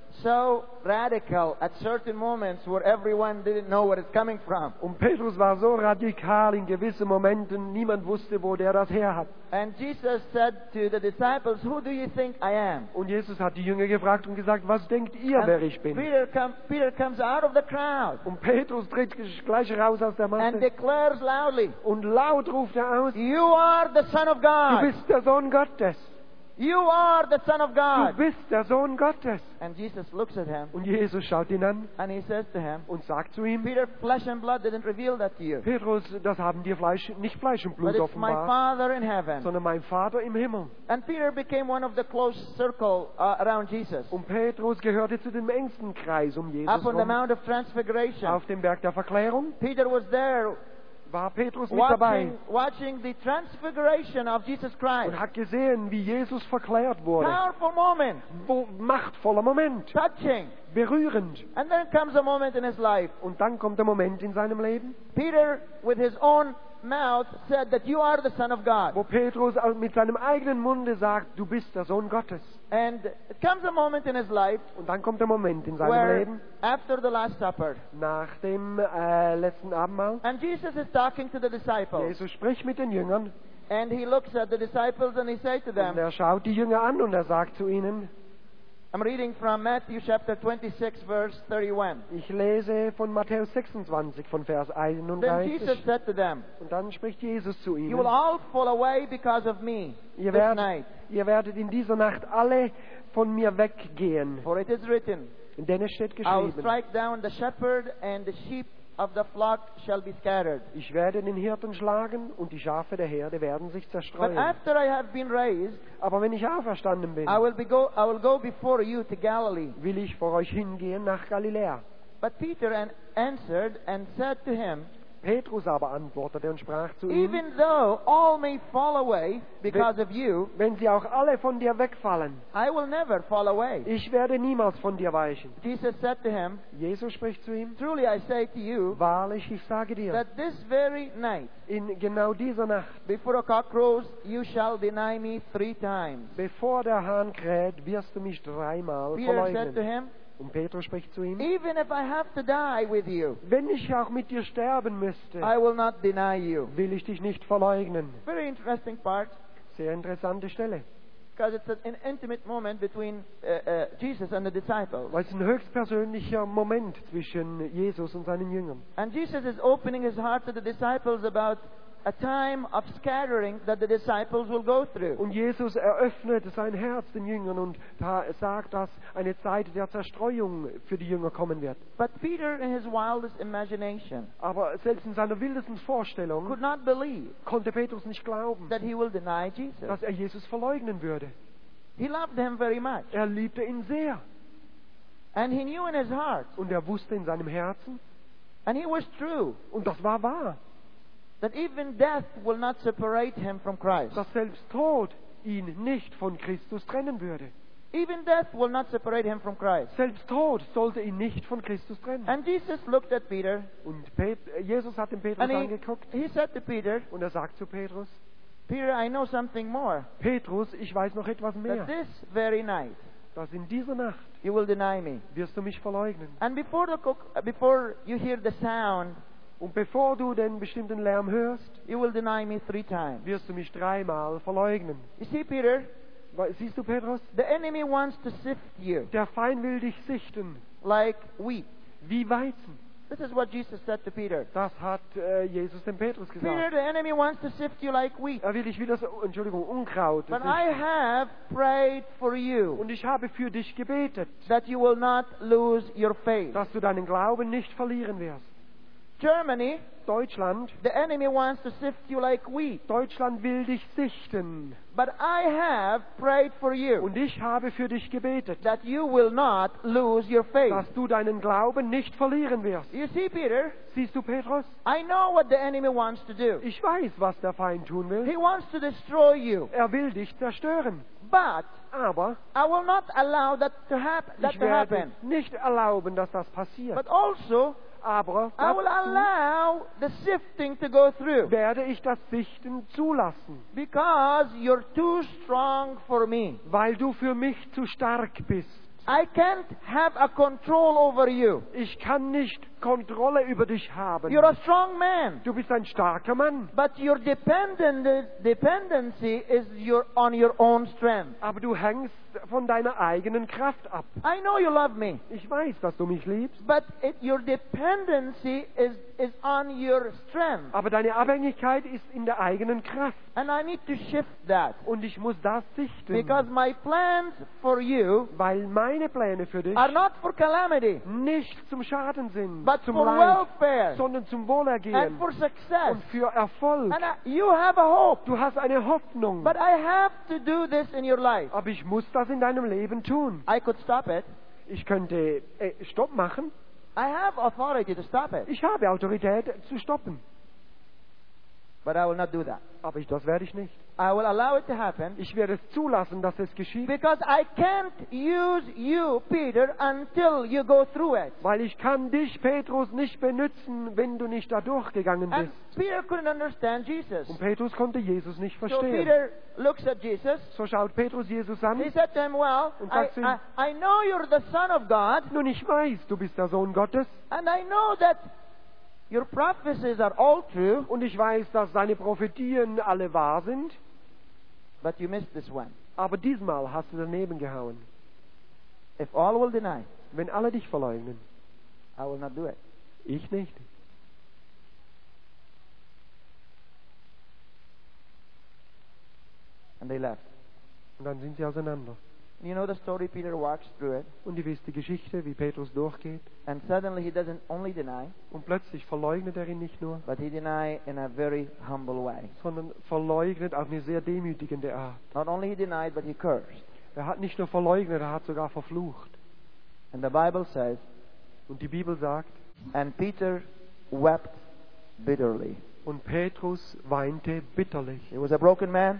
so radical at certain moments where everyone didn't know where it's coming from. Und Petrus war so radikal in gewissen Momenten, niemand wusste, wo der das her hat. And Jesus said to the disciples, "Who do you think I am?" Und Jesus hat die Jünger gefragt und gesagt, was denkt ihr, wer ich bin? Peter comes out of the crowd Und Petrus tritt gleich raus aus der and Masse declares loudly, und laut ruft er aus, "You are the Son of du God. bist der Sohn Gottes. You are the Son of Du God." bist der Sohn Gottes. And Jesus looks at him Und Jesus schaut ihn an and he says to him, und sagt zu ihm, "Peter, flesh and blood didn't reveal that to you, Petrus, das haben dir nicht Fleisch und but Blut it's my offenbart, Father in heaven." sondern mein Vater im Himmel. And Peter became one of the close circle around Jesus. Und Petrus gehörte zu dem engsten Kreis um Jesus Up on the rum. Mount of Transfiguration, Auf dem Berg der Verklärung Peter was there war Petrus mit dabei watching the transfiguration of Jesus Christ. und hat gesehen, wie Jesus verklärt wurde. Powerful moment, Machtvoller Moment, touching. berührend. And then comes a moment in his life. Und dann kommt der Moment in seinem Leben, Peter, with his own mouth, said that you are the Son of God. wo Petrus mit seinem eigenen Munde sagt, du bist der Sohn Gottes. And it comes a moment in his life Und dann kommt der Moment in seinem where, Leben, after the Last Supper, nach dem letzten Abendmahl, and Jesus is talking to the disciples, Jesus spricht mit den Jüngern and he looks at the disciples and he says to und them, er schaut die Jünger an und er sagt zu ihnen, I'm reading from Matthew chapter 26, verse 31. ich lese von Matthäus 26, von Vers Then Jesus 31. said to them, Und dann spricht Jesus zu ihnen, "You will all fall away because of me ihr this night. werdet in dieser Nacht alle von mir weggehen. For it is written, Denn es steht I will geschrieben, strike down the shepherd, and the sheep of the flock shall be scattered. ich werde den Hirten schlagen und die Schafe der Herde werden sich But zerstreuen. after I have been raised, Aber wenn ich auferstanden bin, I will go before you to Galilee." will ich vor euch hingehen nach Galiläa. But Peter answered and said to him, Petrus aber antwortete und sprach zu ihm, "Even though all may fall away because of you, wenn sie auch alle von dir wegfallen, I will never fall away." ich werde niemals von dir weichen. Jesus said to him, Jesus spricht zu ihm, "Truly I say to you, wahrlich, ich sage dir, that this very night, in genau dieser Nacht, before a cock crows, you shall deny me 3 times." bevor der Hahn kräht, wirst du mich dreimal Peter said to verleugnen. him, Und Petrus spricht zu ihm: even if I have to die with you, Wenn ich auch mit dir sterben müsste, I will not deny you. will ich dich nicht verleugnen. Very interesting part, Sehr interessante Stelle. because it's an intimate moment between Jesus and the disciples. Weil es ein höchstpersönlicher Moment zwischen Jesus und seinen Jüngern. And Jesus is opening his heart to the disciples about a time of scattering that the disciples will go through. Und Jesus eröffnet sein Herz den Jüngern und da sagt, dass eine Zeit der Zerstreuung für die Jünger kommen wird. But Peter, in his wildest imagination, Aber selbst in seiner wildesten Vorstellung could not believe konnte Petrus nicht glauben, that he will deny Jesus. dass er Jesus verleugnen würde. He loved him very much. Er liebte ihn sehr. And he knew in his heart, Und er wusste in seinem Herzen, and he was true, und das war wahr, that even death will not separate him from Christ. dass selbst Tod ihn nicht von Christus trennen würde. Even death will not separate him from Christ. Selbst Tod sollte ihn nicht von Christus trennen. And Jesus looked at Peter, Und Jesus hat den Petrus and angeguckt he said to Peter, und er sagt zu Petrus: Peter, I know something more. Petrus, ich weiß noch etwas That mehr, this very night dass in dieser Nacht you will deny me. wirst du mich verleugnen. And before you hear the sound, Und bevor du den bestimmten Lärm hörst, you will deny me 3 times. wirst du mich 3-mal verleugnen. You see, Peter, Siehst du, Petrus? the enemy wants to sift you Der Feind will dich sichten, like wheat. wie Weizen. This is what Jesus said to Peter. Das hat Jesus dem Petrus Peter, gesagt. the enemy wants to sift you like wheat. Er will dich wie das, Unkraut But sichten. I have prayed for you Und ich habe für dich gebetet, that you will not lose your faith. dass du deinen Glauben nicht verlieren wirst. Germany, Deutschland, the enemy wants to sift you like wheat. Deutschland will dich sichten. But I have prayed for you Und ich habe für dich gebetet, that you will not lose your faith. dass du deinen Glauben nicht verlieren wirst. You see, Peter, Siehst du, Petrus? I know what the enemy wants to do. Ich weiß, was der Feind tun will. He wants to destroy you. Er will dich zerstören. But Aber I will not allow that to ich werde nicht erlauben, dass das passiert. But also, Aber I will dazu allow the sifting to go through. werde ich das Sichten zulassen, Because you're too strong for me. weil du für mich zu stark bist. I can't have a control over you. Ich kann nicht Kontrolle über dich haben. You're a strong man. Du bist ein starker Mann, But your dependency is on your own strength. aber du hängst von deiner eigenen Kraft ab. I know you love me. Ich weiß, dass du mich liebst, But your dependency is on your strength. aber deine Abhängigkeit ist in der eigenen Kraft. And I need to shift that. Und ich muss das sichten, Because my plans for you weil meine Pläne für dich are not for calamity, nicht zum Schaden sind, but zum for Leid, welfare sondern zum and Wohlergehen for success. und für Erfolg. And you have a hope. Du hast eine Hoffnung, But I have to do this in your life. aber ich muss das in deinem Leben tun. I could stop it. Ich könnte Stopp machen. I have authority to stop it. Ich habe Autorität zu stoppen, But I will not do that. aber das werde ich nicht. I will allow it to happen Ich werde es zulassen, dass es geschieht, because I can't use you, Peter, until you go through it. weil ich kann dich, Petrus, nicht benutzen, wenn du nicht da durchgegangen And bist. Peter couldn't understand Jesus. Und Petrus konnte Jesus nicht So verstehen. Peter looks at Jesus. So schaut Petrus Jesus an. He said to him, well, Und sagt zu ihm, I know you're the Son of God, nun, ich weiß, du bist der Sohn Gottes and I know that your prophecies are all true, und ich weiß, dass deine Prophetien alle wahr sind, but you missed this one. aber diesmal hast du daneben gehauen. If all will deny, Wenn alle dich verleugnen, I will not do it. ich nicht. And they left. Und dann sind sie auseinander. You know the story, Peter walks through it, Und ihr wisst die Geschichte, wie Petrus durchgeht. and suddenly he doesn't only deny, Und plötzlich verleugnet er ihn nicht nur, but he denied in a very humble way. sondern verleugnet auf eine sehr demütigende Art. Not only he denied, but he cursed. Er hat nicht nur verleugnet, er hat sogar verflucht. And the Bible says, Und die Bibel sagt, and Peter wept bitterly. und Petrus weinte bitterlich. He was a broken man.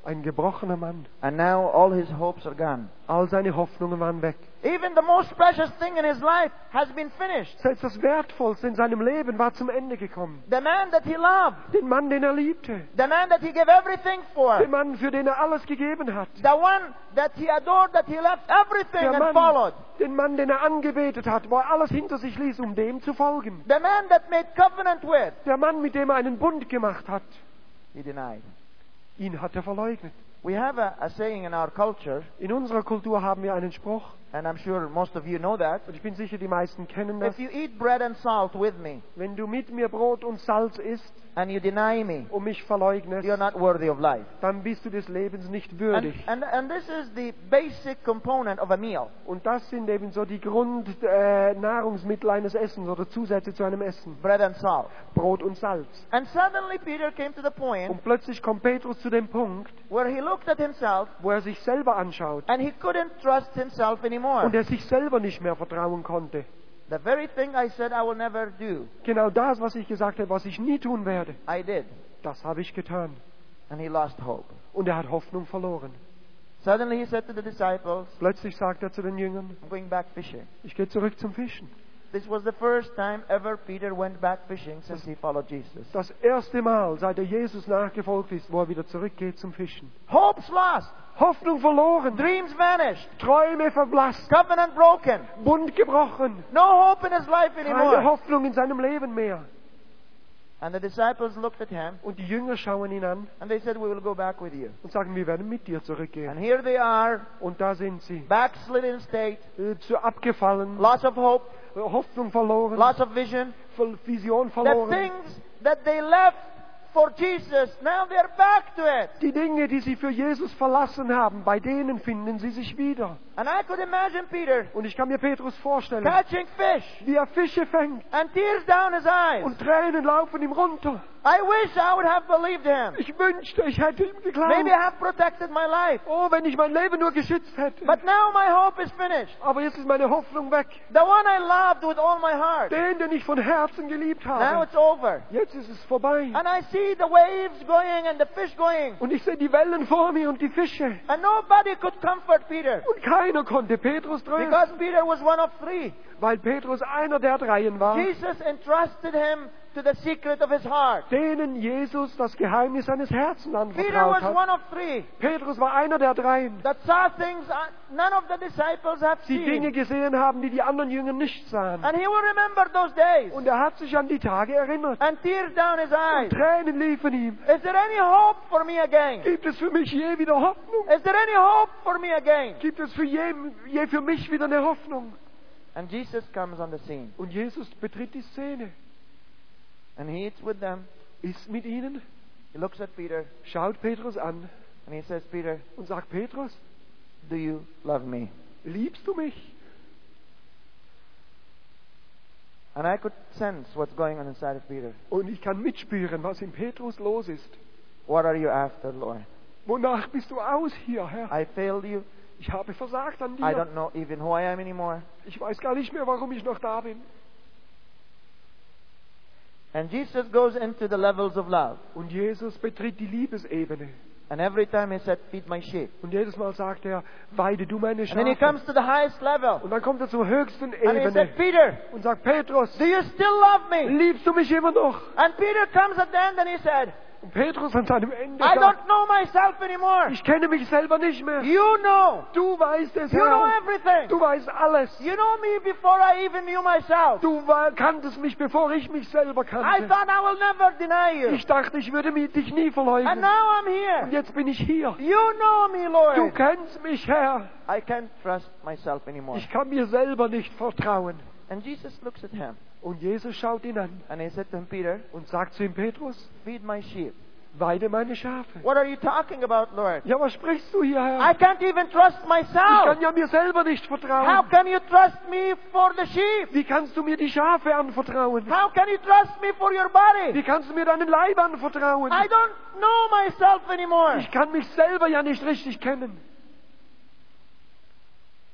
Ein gebrochener Mann. And now all his hopes are gone. All seine Hoffnungen waren weg. Even the most precious thing in his life has been finished. Selbst das Wertvollste in seinem Leben war zum Ende gekommen. The man that he loved. Den Mann, den er liebte. The man that he gave everything for. Den Mann, für den er alles gegeben hat. The one that he adored, that he left everything Der and followed. Den Mann, den er angebetet hat, wo er alles hinter sich ließ, um dem zu folgen. The man that made covenant with. Der Mann, mit dem er einen Bund gemacht hat. He denied. Ihn hat er verleugnet. We have a saying in our culture, In unserer Kultur haben wir einen Spruch, and I'm sure most of you know that. und ich bin sicher, die meisten kennen das. If you eat bread and salt with me, Wenn du mit mir Brot und Salz isst and you deny me, und mich verleugnest, you're not worthy of life. dann bist du des Lebens nicht And, würdig. and this is the basic component of a meal. Und das sind eben so die Grundnahrungsmittel eines Essens oder Zusätze zu einem Essen. Bread and salt. Brot und Salz. And suddenly Peter came to the point Und plötzlich kommt Petrus zu dem Punkt, where he looked at himself wo er sich selber anschaut and he couldn't trust himself anymore. und er sich selber nicht mehr vertrauen konnte. The very thing I said I will never do, Genau das, was ich gesagt habe, was ich nie tun werde, I did. das habe ich getan. And he lost hope. Und er hat Hoffnung verloren. Suddenly he said to the disciples, Plötzlich sagt er zu den Jüngern, I'm going back fishing. ich gehe zurück zum Fischen. This was the first time ever Peter went back fishing since he followed Jesus. Das erste Mal, seit er Jesus nachgefolgt ist, wo er wieder zurückgeht zum Fischen. Hope's lost. Hoffnung verloren, Dreams vanished. Träume verblasst, Covenant broken. Bund gebrochen, No hope in his life keine anymore. Hoffnung in seinem Leben mehr. And the disciples looked at him Und die Jünger schauen ihn an and they said, we will go back with you. und sagen, wir werden mit dir And zurückgehen. here they are, Und da sind sie, backslidden state, zu abgefallen, lots of hope, Hoffnung verloren, lots of vision. Vision The verloren. things that they left for Jesus, now they're back to it. Die Dinge, die sie für Jesus verlassen haben, bei denen finden sie sich wieder. And I could imagine Peter Und ich kann mir Petrus vorstellen, catching fish wie er Fische fängt and tears down his eyes. und Tränen laufen ihm runter. I wish I would have believed him. Ich wünschte, ich hätte ihm geglaubt. Maybe I have protected my life. Oh, wenn ich mein Leben nur geschützt hätte. But now my hope is finished. Aber jetzt ist meine Hoffnung weg. The one I loved with all my heart. Den ich von Herzen geliebt Now habe. it's over. Jetzt ist es vorbei. And I see the waves going and the fish going. Und ich sehe die Wellen vor mir und die Fische. And nobody could comfort Peter. Und keiner konnte Petrus trösten, Because Peter was one of three. weil Petrus einer der Dreien war, Jesus entrusted him to the secret of his heart. denen Jesus das Geheimnis seines Herzens Peter anvertraut was hat. one of three Petrus war einer der Dreien, that saw things none of the disciples have die Dinge seen. gesehen haben, die die anderen Jünger nicht sahen. And he will remember those days. Und er hat sich an die Tage erinnert. And tears down his eyes. Tränen liefen ihm. Is there any hope for me again? Gibt es für mich je wieder Hoffnung? Is there any hope for me again? Gibt es für je für mich wieder eine Hoffnung? And Jesus comes on the scene. Und Jesus betritt die Szene, And he eats with them. ist mit ihnen, He looks at Peter schaut Petrus an and he says, Peter, und sagt, Petrus, do you love me? liebst du mich? And I could sense what's going on inside of Peter. Und ich kann mitspüren, was in Petrus los ist. What are you after, Lord? Wonach bist du aus hier, Herr? I failed you. Ich habe versagt an I dir. don't know even who I am anymore. Ich weiß gar nicht mehr, warum ich noch da bin. And Jesus goes into the levels of love. Und Jesus betritt die Liebesebene. And every time he said, feed my sheep. Und jedes Mal sagt er, weide du meine And then he Schafe. comes to the highest level. Und dann kommt er zur höchsten And he Ebene said, Peter, und sagt, Petrus, do you still love me? liebst du mich immer noch? And Peter comes at the end and he said, Und Petrus an seinem Ende I sagt, don't know myself anymore. ich kenne mich selber nicht mehr. You know. Du weißt es, You know Herr. everything. Du weißt alles. You know me before I even knew myself. Du kanntest mich, bevor ich mich selber I kannte. thought I will never deny you. Ich dachte, ich würde dich nie And verleugnen. now I'm Und here. jetzt bin ich hier. You know me, Du Lord. kennst mich, Herr. I can't trust myself anymore. Ich kann mir selber nicht vertrauen. And Jesus looks at him Und Jesus schaut ihn an and he said to him, Peter, und sagt zu ihm, Petrus, feed my sheep. weide meine Schafe. What are you talking about, Lord? Ja, was sprichst du hier, I Herr? can't even trust Ich myself. kann ja mir selber nicht How vertrauen. can you trust me for the sheep? Wie kannst du mir die Schafe anvertrauen? How can you trust me for your body? Wie kannst du mir deinen Leib anvertrauen? I don't know myself anymore. Ich kann mich selber ja nicht richtig kennen.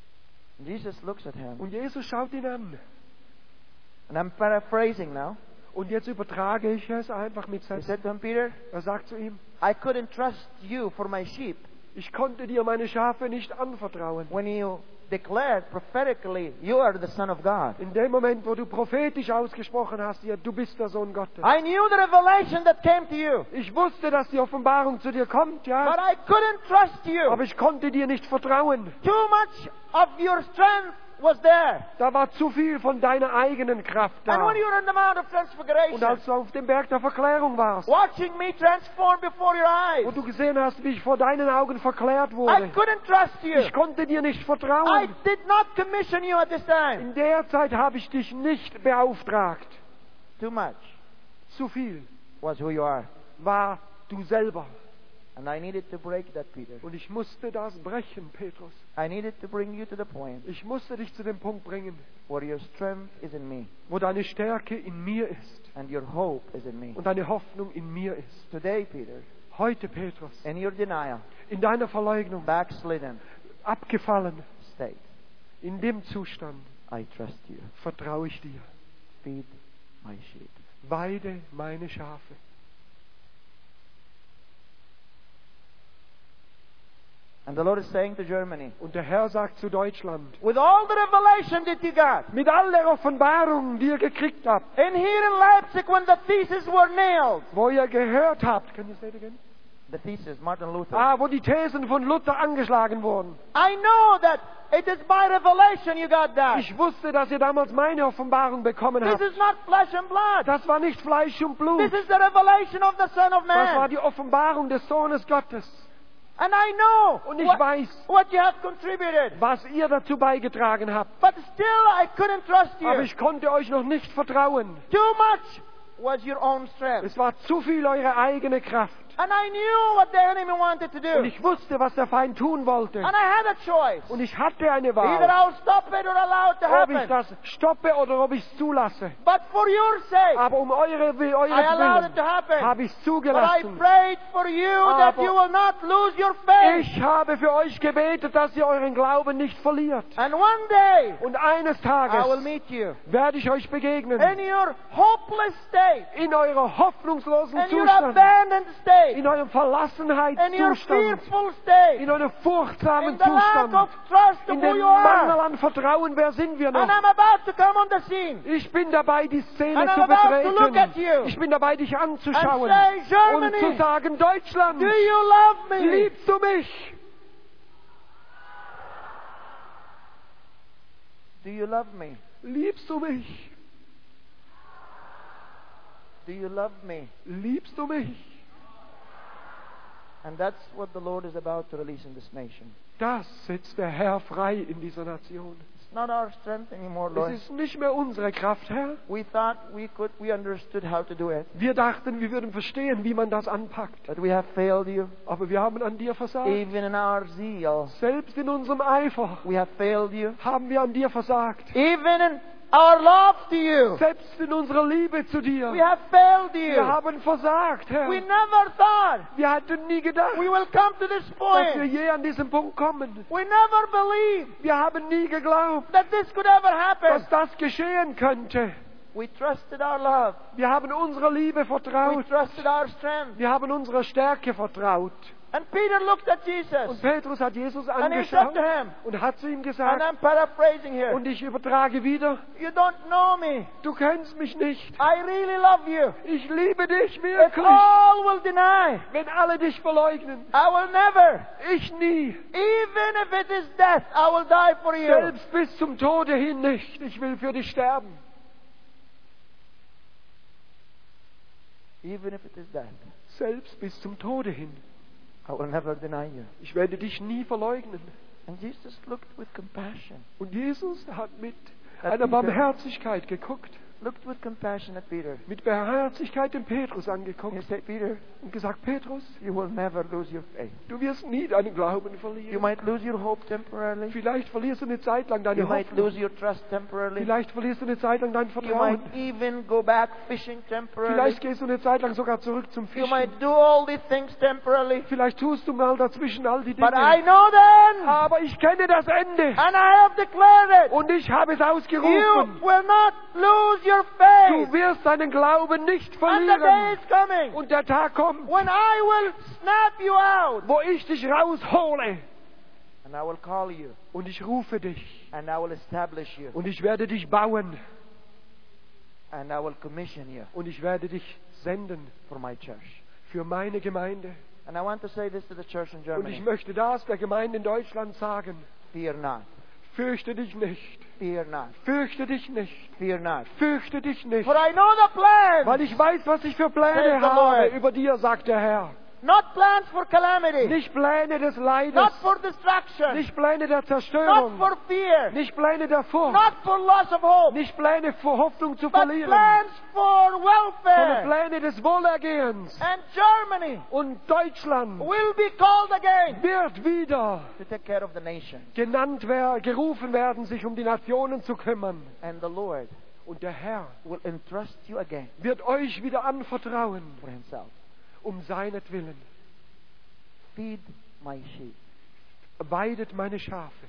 Jesus looks at him. Und Jesus schaut ihn an. And I'm paraphrasing now. Und jetzt übertrage ich es einfach mit He Sätzen. said to him, Peter, Er sagt zu ihm, I couldn't trust you for my sheep ich konnte dir meine Schafe nicht anvertrauen. when you declared prophetically you are the Son of God. In dem Moment, wo du prophetisch ausgesprochen hast, ja, du bist der Sohn Gottes. I knew the revelation that came to you, Ich wusste, dass die Offenbarung zu dir kommt, but ja, I couldn't trust you. aber ich konnte dir nicht vertrauen. Too much of your strength was there. Da war zu viel von deiner eigenen Kraft And da. when you were in the Mount of Und Transfiguration, als du auf dem Berg der Verklärung warst, watching me transform before your eyes, wo du gesehen hast, wie ich vor deinen Augen verklärt I wurde, couldn't trust you. ich konnte dir nicht I vertrauen. did not commission you at this time. In der Zeit habe ich dich nicht beauftragt. Too much Zu viel was who you are. war du selber. And I needed to break that, Peter. Und ich musste das brechen, Petrus. I needed to bring you to the point Ich musste dich zu dem Punkt bringen, where your strength is in me wo deine Stärke in mir ist and your hope is in me. und deine Hoffnung in mir ist. Today, Peter, Heute, Petrus, in your denial, in deiner Verleugnung, backslidden abgefallen, state, in dem Zustand, I trust you. vertraue ich dir. Feed my sheep. Weide meine Schafe. And the Lord is saying to Germany, Und der Herr sagt zu Deutschland, with all the revelation that you got, mit all der Offenbarung, die ihr gekriegt habt, and here in Leipzig when the theses were nailed, wo ihr gehört habt, can you say it again? the thesis, Martin Luther, Wo die Thesen von Luther angeschlagen wurden. I know that it is by revelation you got that. Ich wusste, dass ihr damals meine Offenbarung bekommen This habt. is not flesh and blood. Das war nicht Fleisch und Blut. This is the revelation of the Son of Das war Man. die Offenbarung des Sohnes Gottes. And I know Und ich what, weiß, what you have contributed. was ihr dazu beigetragen habt. But still I couldn't trust Aber you. ich konnte euch noch nicht vertrauen. Too much was your own strength. Es war zu viel eure eigene Kraft. And I knew what the enemy wanted to do. Und ich wusste, was der Feind tun wollte. And I had a choice. Und ich hatte eine Either Wahl, I'll stop it or allow it to ob ich happen. das stoppe oder ob ich es zulasse. But for your sake, Aber um euren I allowed it Willen to happen. habe ich es But I zugelassen. prayed for you that Aber you will not lose your faith. Ich habe für euch gebetet, dass ihr euren Glauben nicht verliert. And one day, Und eines I will Tages meet you werde ich euch begegnen. in your hopeless state, In eurem hoffnungslosen in your Zustand. abandoned state, In eurem in your Verlassenheitszustand. fearful state, In eurem furchtsamen in the lack Zustand. of trust of In who dem you are. Mangel an Vertrauen, wer sind wir And noch? I'm about to come on the scene Ich bin dabei, die Szene And zu I'm about to look at betreten. you Ich bin dabei, dich anzuschauen and say, und Germany, zu sagen, Deutschland, do you love me? liebst du mich? Do you love me? Liebst du mich? Do you love me? Liebst du mich? And that's what the Lord is about to release in this nation. Das setzt der Herr frei in dieser Nation. It's not our strength anymore, Lord. Es ist nicht mehr unsere Kraft, Herr. We thought we understood how to do it, Wir dachten, wir würden verstehen, wie man das anpackt. but we have failed you. Aber wir haben an dir versagt. Even in our zeal, Selbst in unserem Eifer we have failed you. haben wir an dir versagt. Even in our love to you, Selbst in unserer Liebe zu dir. we have failed Wir you. haben versagt, Herr. We never thought Wir hatten nie gedacht, we will come to this dass wir point. je an diesen Punkt kommen. We never believed Wir haben nie geglaubt, that this could ever happen. dass das geschehen könnte. We trusted our love. Wir haben unserer Liebe We vertraut. trusted our strength. Wir haben unserer Stärke vertraut. And Peter looked at Und Jesus Petrus hat Jesus and he said angeschaut to him, und hat zu ihm and gesagt, I'm paraphrasing here, und ich übertrage wieder, you don't know me. du kennst mich nicht. I really love you. Ich liebe dich If wirklich. all will deny, Wenn alle dich verleugnen, I will never. ich nie. Even if it is death, I will die for you. Selbst bis zum Tode hin nicht. Ich will für dich sterben. Even if it is death, Selbst bis zum Tode hin. I will never deny you. Ich werde dich nie verleugnen. And Jesus looked with compassion. Und Jesus hat mit Hat einer Peter- Barmherzigkeit geguckt. Looked with compassion at Peter. Mit Barmherzigkeit den Petrus He angeguckt said, Peter, und gesagt, Petrus, you will never lose your faith. du wirst nie deinen Glauben You verlieren. might lose your hope temporarily. Vielleicht verlierst du eine Zeit lang You deine might Hoffnung. lose your trust temporarily. Vielleicht verlierst du eine Zeit lang dein You Vertrauen. might even go back fishing temporarily. Vielleicht gehst du eine Zeit lang sogar zurück zum You Fischen. might do all these things temporarily. Vielleicht tust du mal dazwischen all die But I Dinge. know the end. Aber ich kenne das Ende. And I have declared it. Und ich habe es You ausgerufen. will not lose your Du faith. wirst deinen Glauben nicht And the day verlieren. is coming Und der Tag kommt, when I will snap you out. wo ich dich raushole. And I will call you. Und ich rufe dich. And I will establish you. Und ich werde dich bauen. And I will commission you Und ich werde dich senden for my church. für meine Gemeinde. And I want to say this to the church in Und Germany. ich möchte das der Gemeinde in Deutschland sagen. Fear not. Fürchte dich nicht. Fear not. Fürchte dich nicht. Fear not. Fürchte dich nicht. For I know the plans. Weil ich weiß, was ich für Pläne Says the habe Lord. über dir, sagt der Herr. Not plans for calamity. Nicht Pläne des Leides. Not for destruction. Nicht Pläne der Not Zerstörung. for fear. Nicht Pläne der Furcht. Not for loss of hope. Nicht Pläne für Hoffnung zu But verlieren. plans for Sondern welfare. Pläne des Wohlergehens. And Germany Und Deutschland will be called again wird wieder to take care of the nation. gerufen werden, sich um die Nationen zu kümmern. And the Lord Und der Herr will entrust you again wird euch wieder anvertrauen, for himself. um seinetwillen. Feed my sheep. Weidet meine Schafe.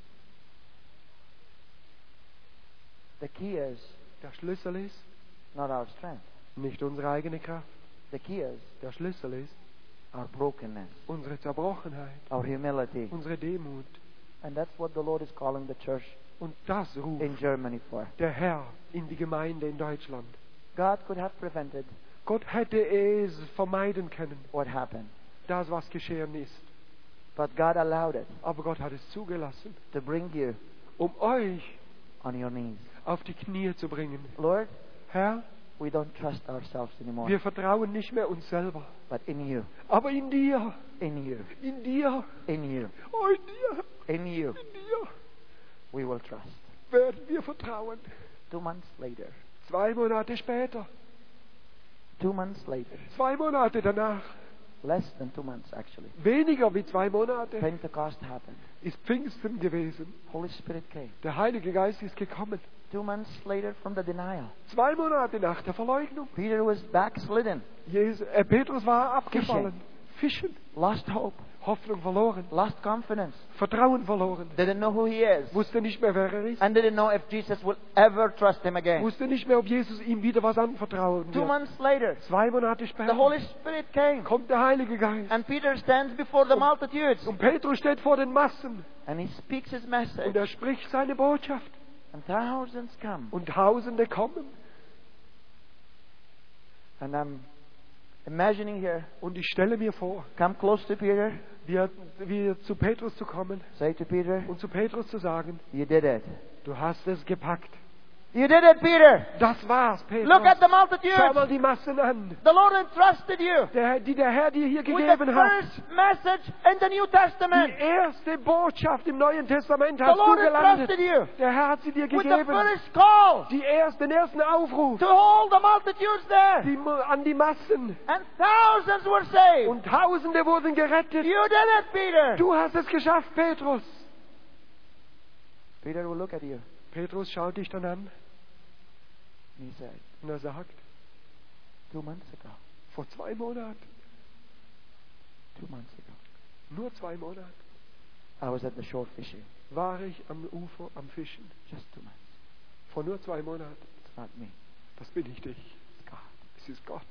The key is Der Schlüssel ist not our strength. nicht unsere eigene Kraft. The key is Der Schlüssel ist our brokenness, unsere Zerbrochenheit, our humility. unsere Demut. And that's what the Lord is calling the church Und das ruft in Germany for. der Herr in die Gemeinde in Deutschland. God could have prevented Gott hätte es vermeiden können, what happened, das was geschehen ist. but God allowed it Aber Gott hat es zugelassen, to bring you um euch on your knees. auf die Knie zu bringen. Lord, Herr, we don't trust ourselves anymore, wir vertrauen nicht mehr uns selber, but in you, aber in dir, in you, in dir, in you, oh in dir, in you, in dir we will trust. werden wir vertrauen. 2 months later, 2 Monate später, 2 months later, 2 Monate danach, less than 2 months actually, weniger wie 2 Monate, Pentecost happened. ist Pfingsten gewesen. Holy Spirit came. Der Heilige Geist ist gekommen. 2 months later from the denial, 2 Monate nach der Verleugnung. Peter was backslidden, Petrus war abgefallen. Fischen. lost hope, Hoffnung verloren. lost confidence, Vertrauen verloren. didn't know who he is, Wusste nicht mehr, wer er ist. and didn't know if Jesus will ever trust him again. Wusste nicht mehr, ob Jesus ihm wieder was anvertrauen 2 wird. months later, 2 Monate the später Holy Spirit came, kommt der Heilige Geist. and Peter stands before the multitudes, Und Petrus steht vor den Massen. and he speaks his Und message, er spricht seine Botschaft. and thousands come. Und Tausende kommen. And I'm imagining here, Und ich stelle mir vor, come close to Peter, wie zu Petrus zu kommen say to Peter, und zu Petrus zu sagen, you did it. du hast es gepackt. You did it, Peter. Das war's, Petrus. Look at the Schau multitudes. mal die Massen an, The Lord entrusted you die der Herr dir hier with the gegeben hat. first message in the New Die Testament. erste Botschaft im Neuen Testament The hast du Lord gelandet. entrusted you Der Herr hat sie dir with the gegeben. first call Den ersten Aufruf to hold the multitudes there. an die Massen. And thousands were saved. Und Tausende wurden gerettet. You did it, Peter. Du hast es geschafft, Petrus. Peter will look at you Petrus schaut dich dann an and he said, und er sagt, 2 months ago, vor 2 Monaten, 2 months ago, nur 2 Monate, I was at the shore fishing. war ich am Ufer am Fischen. Just 2 months. Vor nur 2 Monaten. It's not me. Das bin ich dich. It's God. Es ist Gott.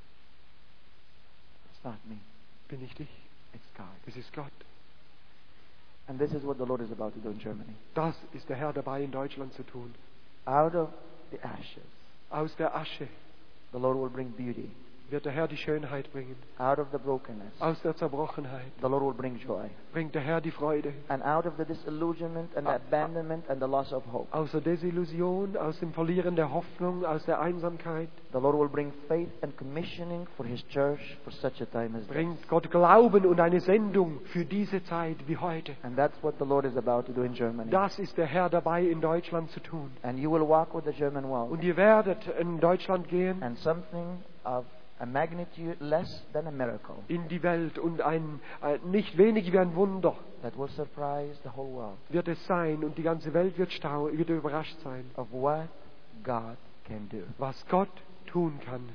It's not me. Bin ich dich. It's God. Es ist Gott. And this is what the Lord is about to do in Germany. Das ist der Herr dabei in Deutschland zu tun. Out of the ashes, Aus der Asche the Lord will bring beauty. wird der Herr die Schönheit bringen. Out of the brokenness, Aus der Zerbrochenheit the Lord will bring joy. bringt der Herr die Freude. And out of the disillusionment and the abandonment and the loss of hope, Aus der Desillusion, aus dem Verlieren der Hoffnung, aus der Einsamkeit the Lord will bring faith and commissioning for His church for such a time as this. bringt Gott Glauben und eine Sendung für diese Zeit wie heute. And that's what the Lord is about to do in Germany. Das ist der Herr dabei in Deutschland zu tun. And you will walk with the German world. Und ihr werdet in Deutschland gehen, And something of a magnitude less than a miracle in die Welt und ein nicht wenig wie ein Wunder that will surprise the whole world wird es sein und die ganze Welt wird überrascht sein, of what God can do. was Gott tun kann.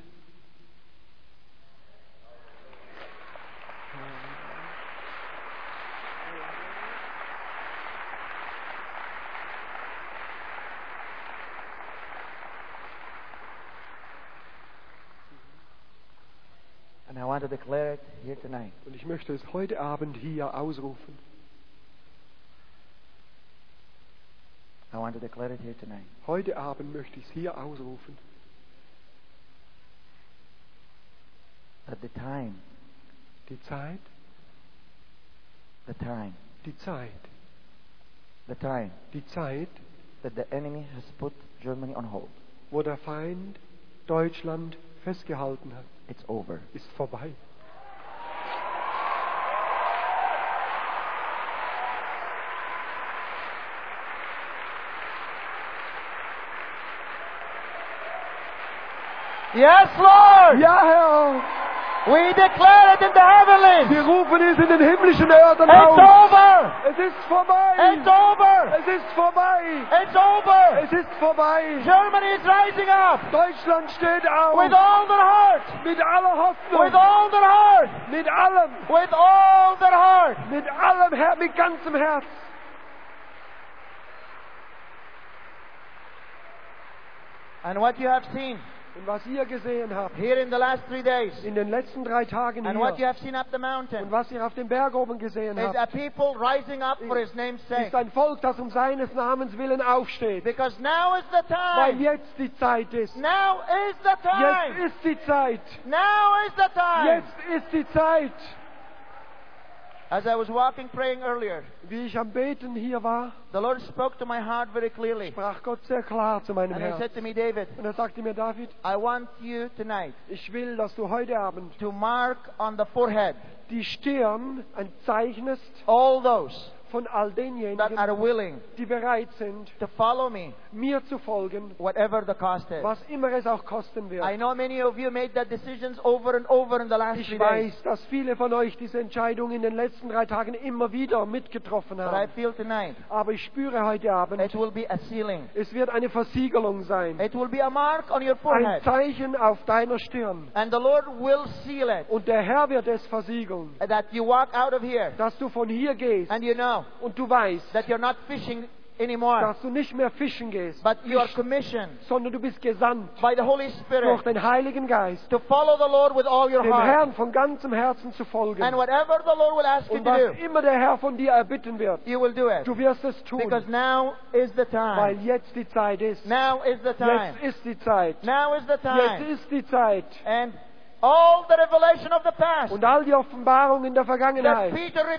want to declare it here tonight. Und ich möchte es heute Abend hier ausrufen. I want to declare it here tonight. Heute Abend möchte ich es hier ausrufen. That the time, Die Zeit, the time, die Zeit, the time die Zeit, that the enemy has put Germany on hold, wo der Feind Deutschland festgehalten hat, it's over. ist vorbei. Yes, Lord! Ja, Herr! We declare it in the heavenlies! Wir rufen es in den himmlischen Örtern It's aus. over! Es ist vorbei! It's over! Es ist vorbei! It's over! Es ist vorbei! Germany is rising up Deutschland steht auf! with all their heart! Mit aller Hoffnung! With all their heart! Mit allem! With all their heart! Mit allem Herz, mit ganzem Herz! And what you have seen Und was ihr gesehen habt here in the last 3 days, in den letzten 3 Tagen and what you hier have seen up the und mountain, was ihr auf dem Berg oben gesehen is habt, a people rising up for His name's sake. ist ein Volk, das seines Namens willen aufsteht. Because now is the Weil time! jetzt die Zeit ist. Now is the Jetzt time! ist die Zeit. Now is the time! Jetzt ist die Zeit. As I was walking praying earlier, Wie ich am Beten hier war, the Lord spoke to my heart very clearly. sprach Gott sehr klar zu meinem And He Herzen. said to me, David, Und er sagte mir, David, I want you tonight ich will, dass du heute Abend to mark on the forehead die Stirn zeichnest all those von all that denjenigen, are willing die bereit sind, to follow me, mir zu folgen, whatever the cost is. was immer es auch kosten I wird. know many of you made that decisions over and over in the last 3 Ich days. weiß, dass viele von euch diese Entscheidung in den letzten 3 Tagen immer wieder mitgetroffen But I haben. feel tonight Aber ich spüre heute Abend, it will be a sealing. es wird eine Versiegelung sein. It will be a mark on your Ein forehead. Zeichen auf deiner Stirn. And the Lord will seal it. Und der Herr wird es versiegeln, That you walk out of here dass du von hier gehst and you know und du weißt, that you're not fishing anymore, dass du nicht mehr fischen gehst, but you are commissioned sondern du bist gesandt by the Holy durch Spirit den Heiligen Geist, to follow the Lord with all your dem heart. Herrn von ganzem Herzen zu folgen. And whatever the Lord will ask you Und to was do, immer der Herr von dir erbitten wird, you will do it. du wirst es tun, Because now is the weil time. jetzt die Zeit ist. Now is the time. Jetzt ist die Zeit. Now is the Jetzt time. ist die Zeit. And all the revelation of the past Und all die Offenbarung in der that Vergangenheit,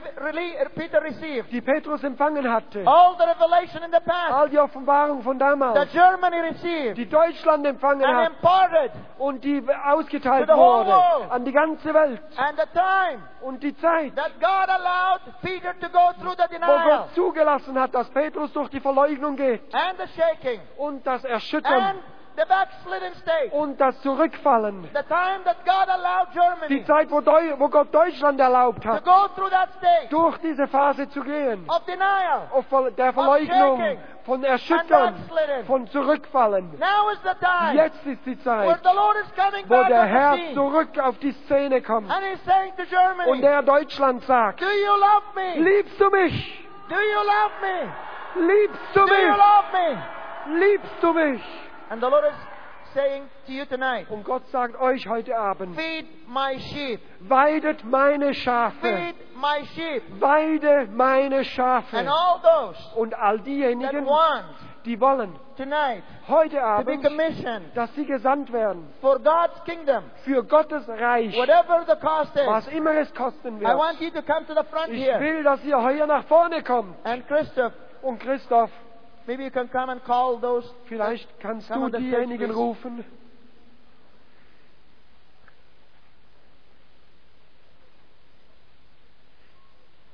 Peter received, die Petrus empfangen hatte, all the revelation in the past all die Offenbarung von damals, that Germany received die Deutschland empfangen and hat imparted, und die ausgeteilt To the whole wurde world. an die ganze Welt. and the time Und die Zeit, that God allowed Peter to go through the wo denial Gott zugelassen hat, dass Petrus durch die Verleugnung geht and the shaking und das Erschüttern and the backslidden state, und das Zurückfallen. the time that God allowed Die Germany Zeit, wo Gott Deutschland erlaubt to hat, go through that state durch diese Phase zu gehen, of denial. auf der Verleugnung, shaking von Erschüttern, and backslidden. von Zurückfallen. Now is the time Jetzt ist die where Zeit, the Lord is coming wo back der on the Herr scene zurück auf die Szene kommt and He's saying to und Germany, der Deutschland sagt, do you love me? liebst du mich? Do you love me? Liebst du Do you mich? love me? Liebst du mich? And the Lord is saying to you tonight, Und Gott sagt euch heute Abend, feed my sheep. weidet meine Schafe, Feed my sheep. weide meine And Schafe. all those Und all that diejenigen, want die wollen tonight heute to be Abend, commissioned dass sie gesandt werden for God's kingdom, für Gottes Reich, whatever the cost was is, immer es kosten I want wird. you to come to the front Ich here. will, dass ihr heuer nach vorne kommt. And Christoph, Und Christoph, maybe you can come and call those. vielleicht kannst Come du on the stage, diejenigen please. rufen.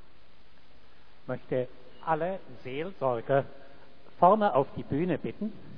Ich möchte alle Seelsorger vorne auf die Bühne bitten.